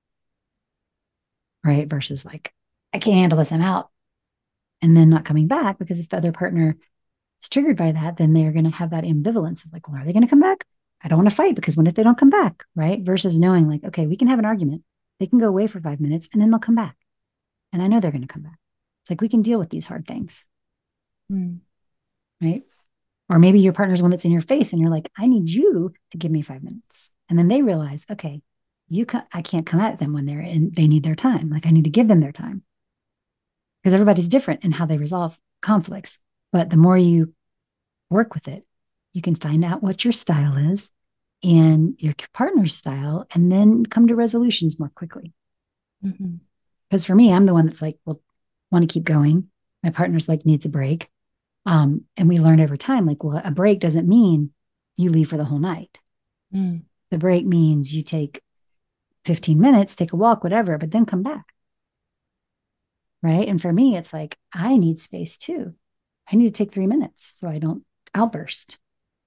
right? Versus like, I can't handle this, I'm out. And then not coming back, because if the other partner is triggered by that, then they're going to have that ambivalence of like, well, are they going to come back? I don't want to fight because what if they don't come back, right? Versus knowing like, okay, we can have an argument. They can go away for five minutes and then they'll come back. And I know they're going to come back. It's like, we can deal with these hard things, mm. right? Or maybe your partner's one that's in your face and you're like, I need you to give me five minutes. And then they realize, okay, you ca- I can't come at them when they're in, they need their time. Like I need to give them their time because everybody's different in how they resolve conflicts. But the more you work with it, you can find out what your style is and your partner's style, and then come to resolutions more quickly. Because mm-hmm. for me, I'm the one that's like, well, want to keep going. My partner's like, needs a break. Um, and we learned over time, like, well, a break doesn't mean you leave for the whole night. Mm. The break means you take fifteen minutes, take a walk, whatever, but then come back. Right. And for me, it's like, I need space too. I need to take three minutes so I don't outburst.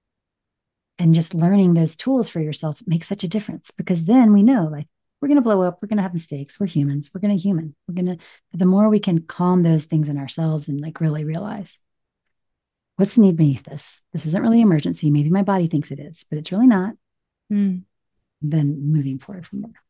And just learning those tools for yourself makes such a difference, because then we know like we're going to blow up. We're going to have mistakes. We're humans. We're going to human. We're going to, the more we can calm those things in ourselves and like really realize what's the need beneath this? This isn't really emergency. Maybe my body thinks it is, but it's really not. Mm. Then moving forward from there.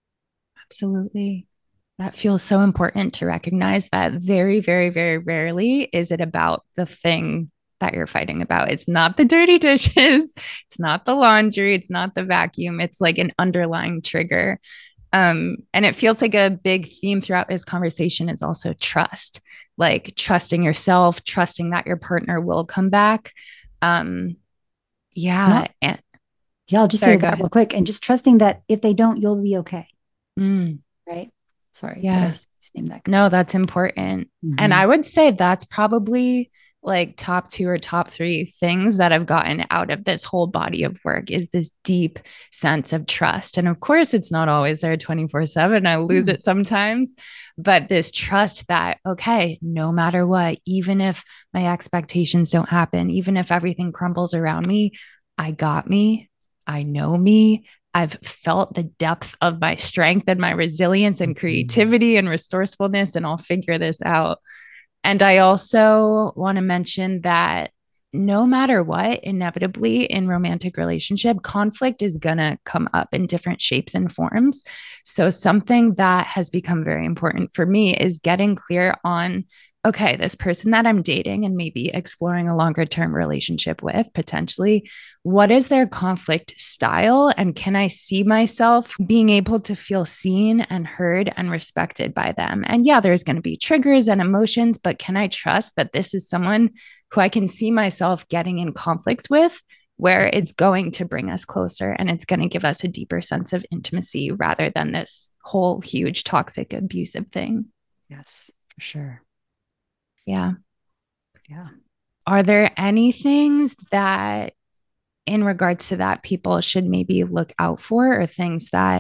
Absolutely. That feels so important to recognize that very, very, very rarely is it about the thing that you're fighting about. It's not the dirty dishes. It's not the laundry. It's not the vacuum. It's like an underlying trigger. Um, and it feels like a big theme throughout this conversation is also trust, like trusting yourself, trusting that your partner will come back. Um, yeah. Not, and, yeah, I'll just sorry, say that real quick. And just trusting that if they don't, you'll be okay. Mm. Right. Sorry. Yeah. That no, that's important. Mm-hmm. And I would say that's probably like top two or top three things that I've gotten out of this whole body of work is this deep sense of trust. And of course, it's not always there twenty-four seven. I lose mm. it sometimes, but this trust that, okay, no matter what, even if my expectations don't happen, even if everything crumbles around me, I got me, I know me. I've felt the depth of my strength and my resilience and creativity and resourcefulness, and I'll figure this out. And I also want to mention that no matter what, inevitably in romantic relationship, conflict is going to come up in different shapes and forms. So something that has become very important for me is getting clear on, okay, this person that I'm dating and maybe exploring a longer term relationship with potentially, what is their conflict style? And can I see myself being able to feel seen and heard and respected by them? And yeah, there's going to be triggers and emotions, but can I trust that this is someone who I can see myself getting in conflicts with, where it's going to bring us closer and it's going to give us a deeper sense of intimacy rather than this whole huge toxic abusive thing? Yes, for sure. Yeah. Yeah. Are there any things that in regards to that people should maybe look out for, or things that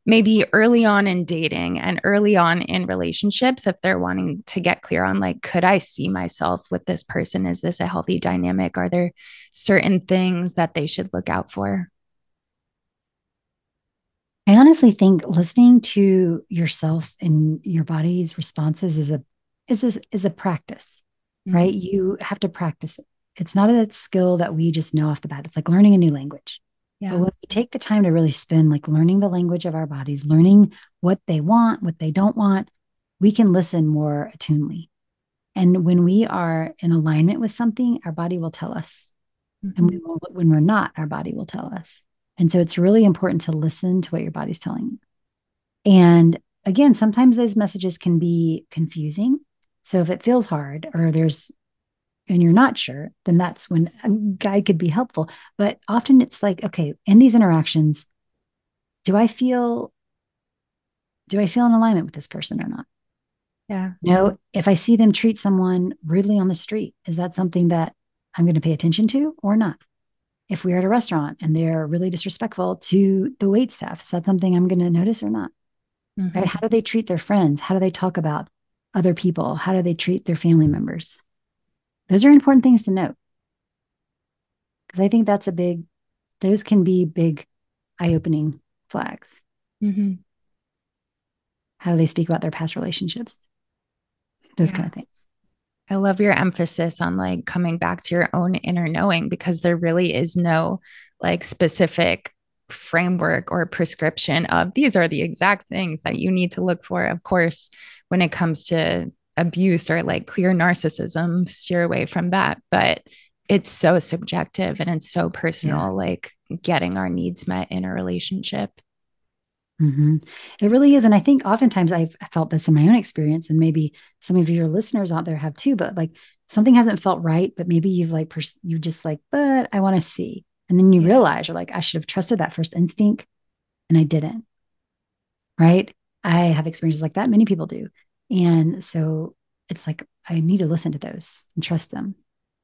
maybe early on in dating and early on in relationships, if they're wanting to get clear on like, could I see myself with this person? Is this a healthy dynamic? Are there certain things that they should look out for? I honestly think listening to yourself and your body's responses is a is a, is a practice, Mm-hmm. right? You have to practice it. It's not a skill that we just know off the bat. It's like learning a new language. But Yeah. when we take the time to really spend like learning the language of our bodies, learning what they want, what they don't want, we can listen more attunely. And when we are in alignment with something, our body will tell us. And Mm-hmm. we will, when we're not, our body will tell us. And so it's really important to listen to what your body's telling you. And again, sometimes those messages can be confusing. So if it feels hard or there's, and you're not sure, then that's when a guide could be helpful. But often it's like, okay, in these interactions, do I feel, do I feel in alignment with this person or not? Yeah. No, if I see them treat someone rudely on the street, is that something that I'm going to pay attention to or not? If we're at a restaurant and they're really disrespectful to the wait staff, is that something I'm going to notice or not? Right? Mm-hmm. How do they treat their friends? How do they talk about other people? How do they treat their family members? Those are important things to note because I think that's a big, those can be big eye opening flags. Mm-hmm. How do they speak about their past relationships? Those Yeah. kind of things. I love your emphasis on like coming back to your own inner knowing because there really is no like specific framework or prescription of these are the exact things that you need to look for. Of course, when it comes to abuse or like clear narcissism, steer away from that. But it's so subjective and it's so Yeah. personal, like getting our needs met in a relationship. Mm-hmm. It really is. And I think oftentimes I've felt this in my own experience, and maybe some of your listeners out there have too, but like something hasn't felt right, but maybe you've like, pers- you just like, but I want to see. And then you Yeah. realize you're like, I should have trusted that first instinct and I didn't. Right. I have experiences like that. Many people do. And so it's like, I need to listen to those and trust them.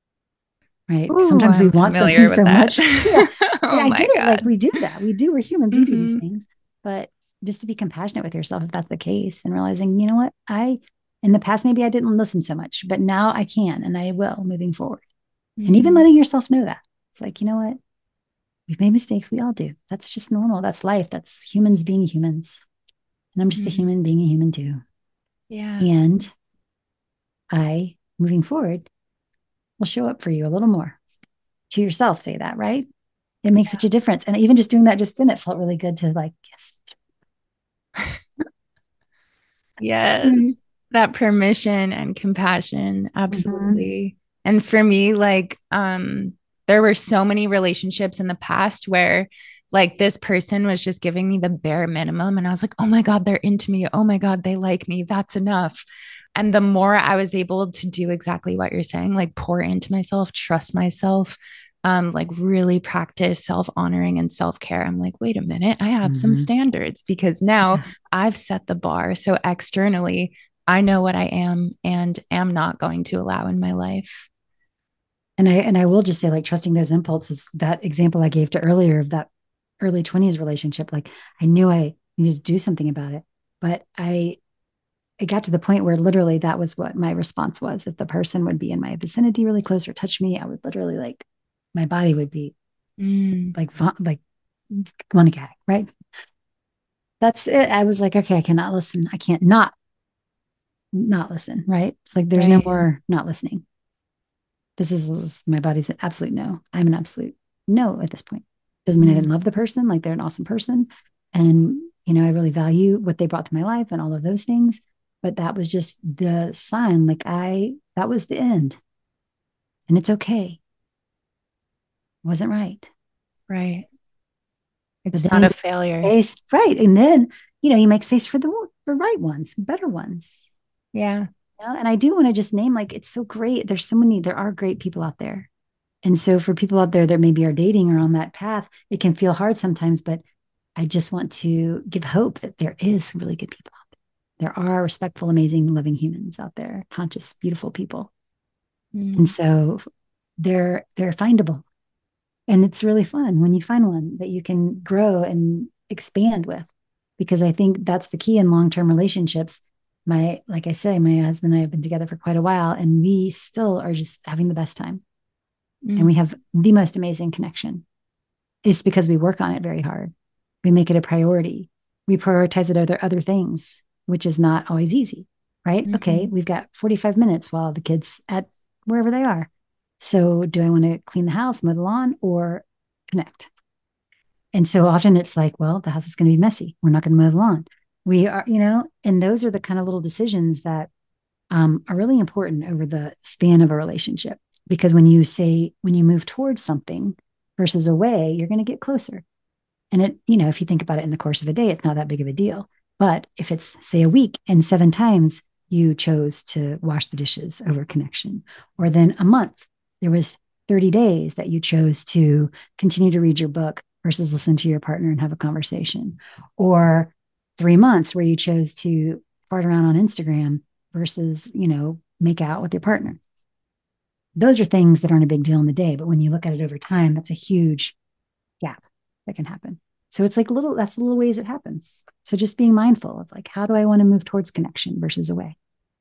Right. Ooh, Sometimes we I'm want familiar something with so that. much. Yeah. And Oh I my get it. Like God. we do that. We do. We're humans. We do these Mm-hmm. things. But just to be compassionate with yourself, if that's the case, and realizing, you know what, I, in the past, maybe I didn't listen so much, but now I can and I will moving forward. And even Mm-hmm. letting yourself know that it's like, you know what, we've made mistakes. We all do. That's just normal. That's life. That's humans being humans. And I'm just a Mm-hmm. human being a human too. Yeah. And I, moving forward, will show up for you a little more to yourself. Say that, right? It makes such a difference. And even just doing that just then, it felt really good to like, yes. Yes. That permission and compassion. Mm-hmm. Absolutely. And for me, like, um, there were so many relationships in the past where like this person was just giving me the bare minimum. And I was like, oh my God, they're into me. Oh my God, they like me. That's enough. And the more I was able to do exactly what you're saying, like pour into myself, trust myself, um, like really practice self honoring and self care. I'm like, wait a minute, I have some Mm-hmm. standards because now Yeah. I've set the bar. So externally, I know what I am and am not going to allow in my life. And I and I will just say, like, trusting those impulses, that example I gave to earlier of that early twenties relationship, like I knew I needed to do something about it. But I it got to the point where literally that was what my response was. If the person would be in my vicinity really close or touch me, I would literally like my body would be Mm, like like want to gag, right? That's it. I was like, okay, I cannot listen. I can't not not listen, right? It's like there's no right. more not listening. This is my body's an absolute no. I'm an absolute no at this point. Doesn't mean I Mm, didn't love the person, like they're an awesome person. And, you know, I really value what they brought to my life and all of those things. But that was just the sign. Like I, that was the end. And it's okay. It wasn't right. right. But It's then not you a make failure. space, right? And then, you know, you make space for the, the right ones, better ones. Yeah. You know? And I do want to just name like, it's so great. There's so many, there are great people out there. And so for people out there that maybe are dating or on that path, it can feel hard sometimes, but I just want to give hope that there is really good people out there. There are respectful, amazing, loving humans out there, conscious, beautiful people. And Mm, so they're they're findable. And it's really fun when you find one that you can grow and expand with. because I think that's the key in long-term relationships. My, like I say, my husband and I have been together for quite a while, and we still are just having the best time. And Mm. we have the most amazing connection. It's because we work on it very hard. We make it a priority. We prioritize it other other things, which is not always easy, right? Okay, Mhm. we've got forty-five minutes while the kids at wherever they are. So do I want to clean the house, mow the lawn, or connect? And so often it's like, well, the house is going to be messy. We're not going to mow the lawn. We are, you know, and those are the kind of little decisions that um, are really important over the span of a relationship. Because when you say, when you move towards something versus away, you're going to get closer. And it, you know, if you think about it in the course of a day, it's not that big of a deal. But if it's, say, a week and seven times you chose to wash the dishes over connection, or then a month, there was thirty days that you chose to continue to read your book versus listen to your partner and have a conversation, or three months where you chose to fart around on Instagram versus, you know, make out with your partner. Those are things that aren't a big deal in the day. But when you look at it over time, that's a huge gap that can happen. So it's like little, that's the little ways it happens. So just being mindful of like, how do I want to move towards connection versus away?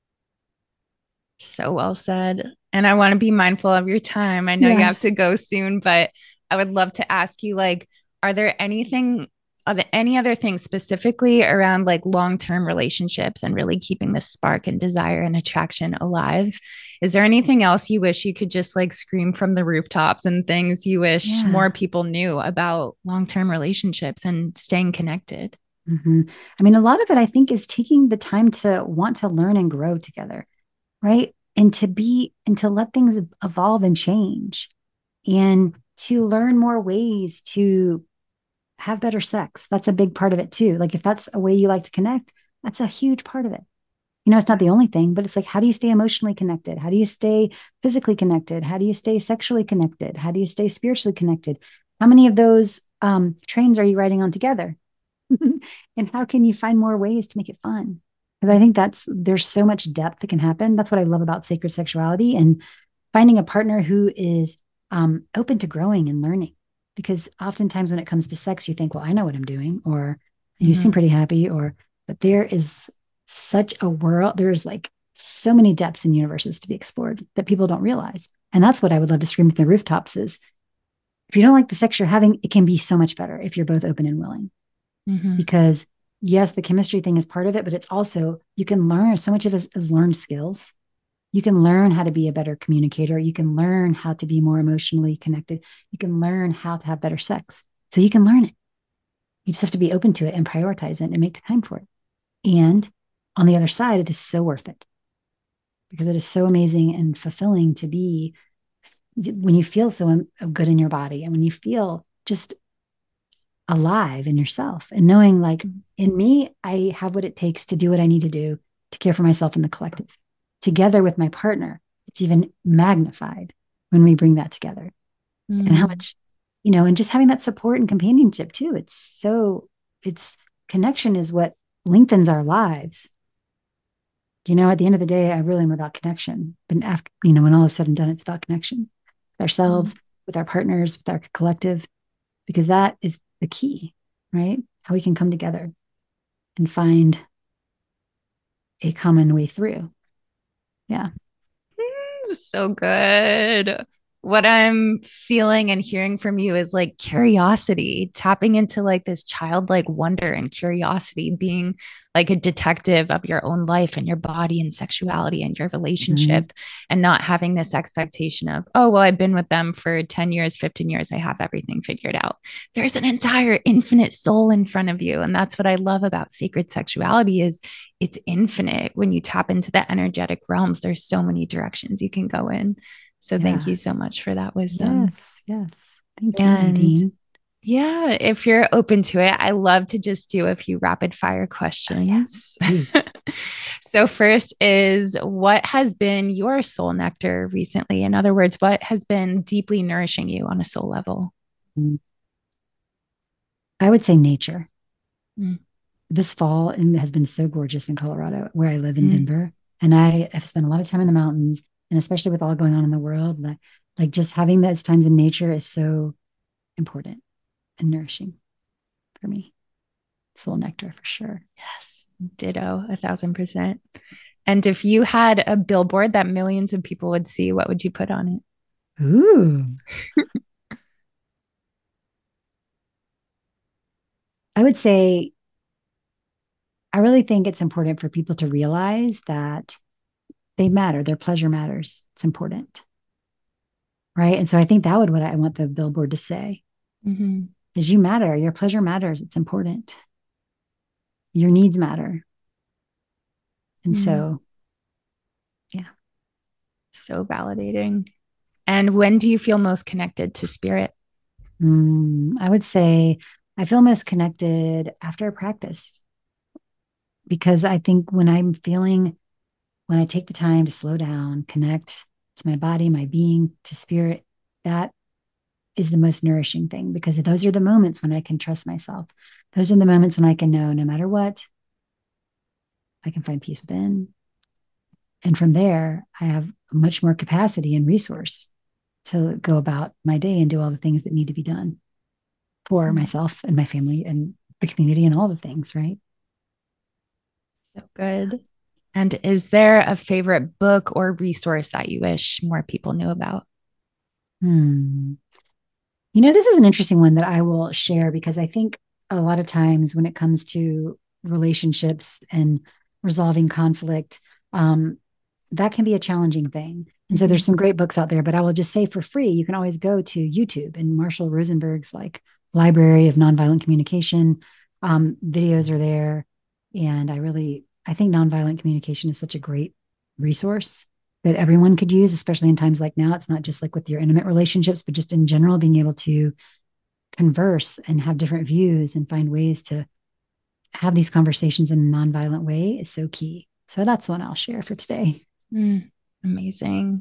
So well said. And I want to be mindful of your time. I know you have to Yes. go soon, but I would love to ask you, like, are there anything, are there any other things specifically around like long-term relationships and really keeping the spark and desire and attraction alive? Is there anything else you wish you could just like scream from the rooftops, and things you wish more Yeah. people knew about long-term relationships and staying connected? Mm-hmm. I mean, a lot of it, I think, is taking the time to want to learn and grow together, right? And to be, and to let things evolve and change, and to learn more ways to have better sex. That's a big part of it too. Like if that's a way you like to connect, that's a huge part of it. You know, it's not the only thing, but it's like, how do you stay emotionally connected? How do you stay physically connected? How do you stay sexually connected? How do you stay spiritually connected? How many of those um, trains are you riding on together? And how can you find more ways to make it fun? Because I think that's, there's so much depth that can happen. That's what I love about sacred sexuality, and finding a partner who is um, open to growing and learning. Because oftentimes when it comes to sex, you think, well, I know what I'm doing, or you seem Mm-hmm. pretty happy, or, but there is such a world, there's like so many depths and universes to be explored that people don't realize. And that's what I would love to scream from the rooftops is, if you don't like the sex you're having, it can be so much better if you're both open and willing. Mm-hmm. Because yes, the chemistry thing is part of it, but it's also, you can learn so much of it as learned skills. You can learn how to be a better communicator. You can learn how to be more emotionally connected. You can learn how to have better sex. So you can learn it. You just have to be open to it and prioritize it and make time for it. And on the other side, it is so worth it, because it is so amazing and fulfilling to be, when you feel so good in your body, and when you feel just alive in yourself, and knowing like, in me, I have what it takes to do what I need to do to care for myself and the collective. Together with my partner, it's even magnified when we bring that together. And how Mm-hmm. much, you know, and just having that support and companionship too. It's so, it's, connection is what lengthens our lives. You know, at the end of the day, I really am about connection. But after, you know, when all is said and done, it's about connection with ourselves, with our partners, with our collective, because that is the key, right? How we can come together and find a common way through. Yeah. So good. What I'm feeling and hearing from you is like curiosity, tapping into like this childlike wonder and curiosity, being like a detective of your own life and your body and sexuality and your Mm-hmm. relationship, and not having this expectation of, oh, well, I've been with them for ten years, fifteen years. I have everything figured out. There's an entire infinite soul in front of you. And that's what I love about sacred sexuality is it's infinite. When you tap into the energetic realms, there's so many directions you can go in. So thank Yeah. you so much for that wisdom. Yes. Yes. Thank you, And Nadine. yeah, if you're open to it, I love to just do a few rapid fire Oh, yeah. questions. Please. So, first is, what has been your soul nectar recently? In other words, what has been deeply nourishing you on a soul level? Mm. I would say nature. Mm, This fall and has been so gorgeous in Colorado, where I live in mm, Denver. And I have spent a lot of time in the mountains, and especially with all going on in the world, like, like just having those times in nature is so important and nourishing for me. Soul Nectar for sure. Yes. Ditto, a thousand percent. And if you had a billboard that millions of people would see, what would you put on it? Ooh. I would say, I really think it's important for people to realize that they matter. Their pleasure matters. It's important. Right. And so I think that would what I want the billboard to say mm-hmm. is you matter. Your pleasure matters. It's important. Your needs matter. And mm. so, yeah. So validating. And when do you feel most connected to spirit? Mm, I would say I feel most connected after a practice, because I think when I'm feeling, when I take the time to slow down, connect to my body, my being, to spirit, that is the most nourishing thing, because those are the moments when I can trust myself. Those are the moments when I can know no matter what, I can find peace within. And from there, I have much more capacity and resource to go about my day and do all the things that need to be done for mm-hmm. myself and my family and the community and all the things, right? So good. And is there a favorite book or resource that you wish more people knew about? Hmm. You know, this is an interesting one that I will share, because I think a lot of times when it comes to relationships and resolving conflict, um, that can be a challenging thing. And so there's some great books out there, but I will just say for free, you can always go to YouTube and Marshall Rosenberg's like Library of Nonviolent Communication. Um, videos are there. And I really, I think nonviolent communication is such a great resource that everyone could use, especially in times like now. It's not just like with your intimate relationships, but just in general, being able to converse and have different views and find ways to have these conversations in a nonviolent way is so key. So that's one I'll share for today. Mm, amazing.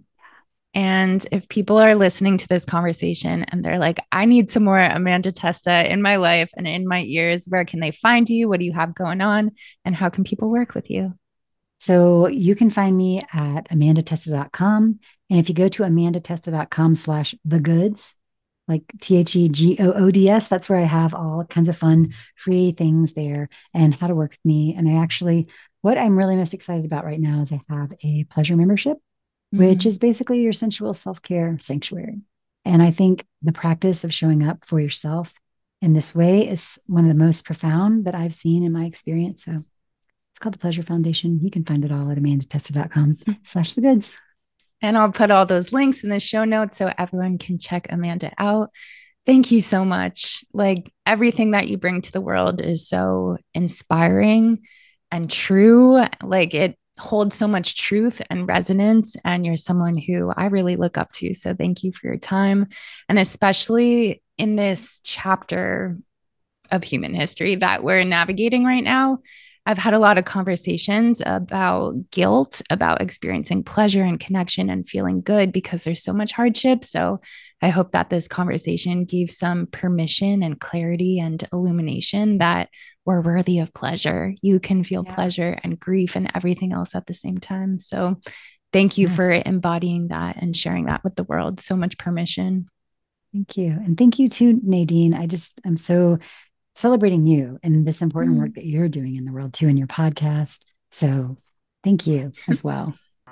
And if people are listening to this conversation and they're like, I need some more Amanda Testa in my life and in my ears, where can they find you? What do you have going on? And how can people work with you? So you can find me at amanda testa dot com. And if you go to amanda testa dot com slash the goods, like T H E G O O D S, that's where I have all kinds of fun, free things there and how to work with me. And I actually, what I'm really most excited about right now is I have a pleasure membership, which mm-hmm. is basically your sensual self-care sanctuary. And I think the practice of showing up for yourself in this way is one of the most profound that I've seen in my experience. So it's called the Pleasure Foundation. You can find it all at amanda testa dot com slash the goods. And I'll put all those links in the show notes so everyone can check Amanda out. Thank you so much. Like, everything that you bring to the world is so inspiring and true. Like, it holds so much truth and resonance, and you're someone who I really look up to. So thank you for your time. And especially in this chapter of human history that we're navigating right now, I've had a lot of conversations about guilt, about experiencing pleasure and connection and feeling good because there's so much hardship. So I hope that this conversation gave some permission and clarity and illumination that we're worthy of pleasure. You can feel yeah. pleasure and grief and everything else at the same time. So thank you yes. for embodying that and sharing that with the world. So much permission. Thank you. And thank you too, Nadine. I just, I'm so celebrating you and this important mm. work that you're doing in the world too, in your podcast. So thank you as well.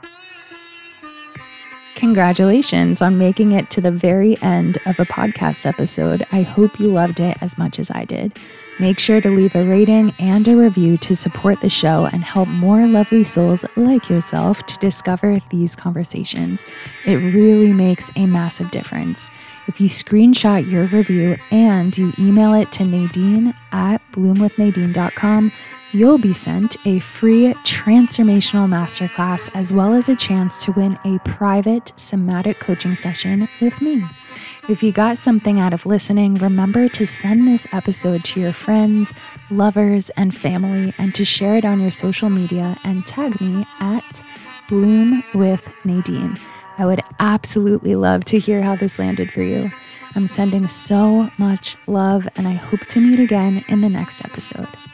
Congratulations on making it to the very end of a podcast episode. I hope you loved it as much as I did. Make sure to leave a rating and a review to support the show and help more lovely souls like yourself to discover these conversations. It really makes a massive difference. If you screenshot your review and you email it to Nadine at bloom with nadine dot com, you'll be sent a free transformational masterclass as well as a chance to win a private somatic coaching session with me. If you got something out of listening, remember to send this episode to your friends, lovers, and family, and to share it on your social media and tag me at Bloom with Nadine. I would absolutely love to hear how this landed for you. I'm sending so much love, and I hope to meet again in the next episode.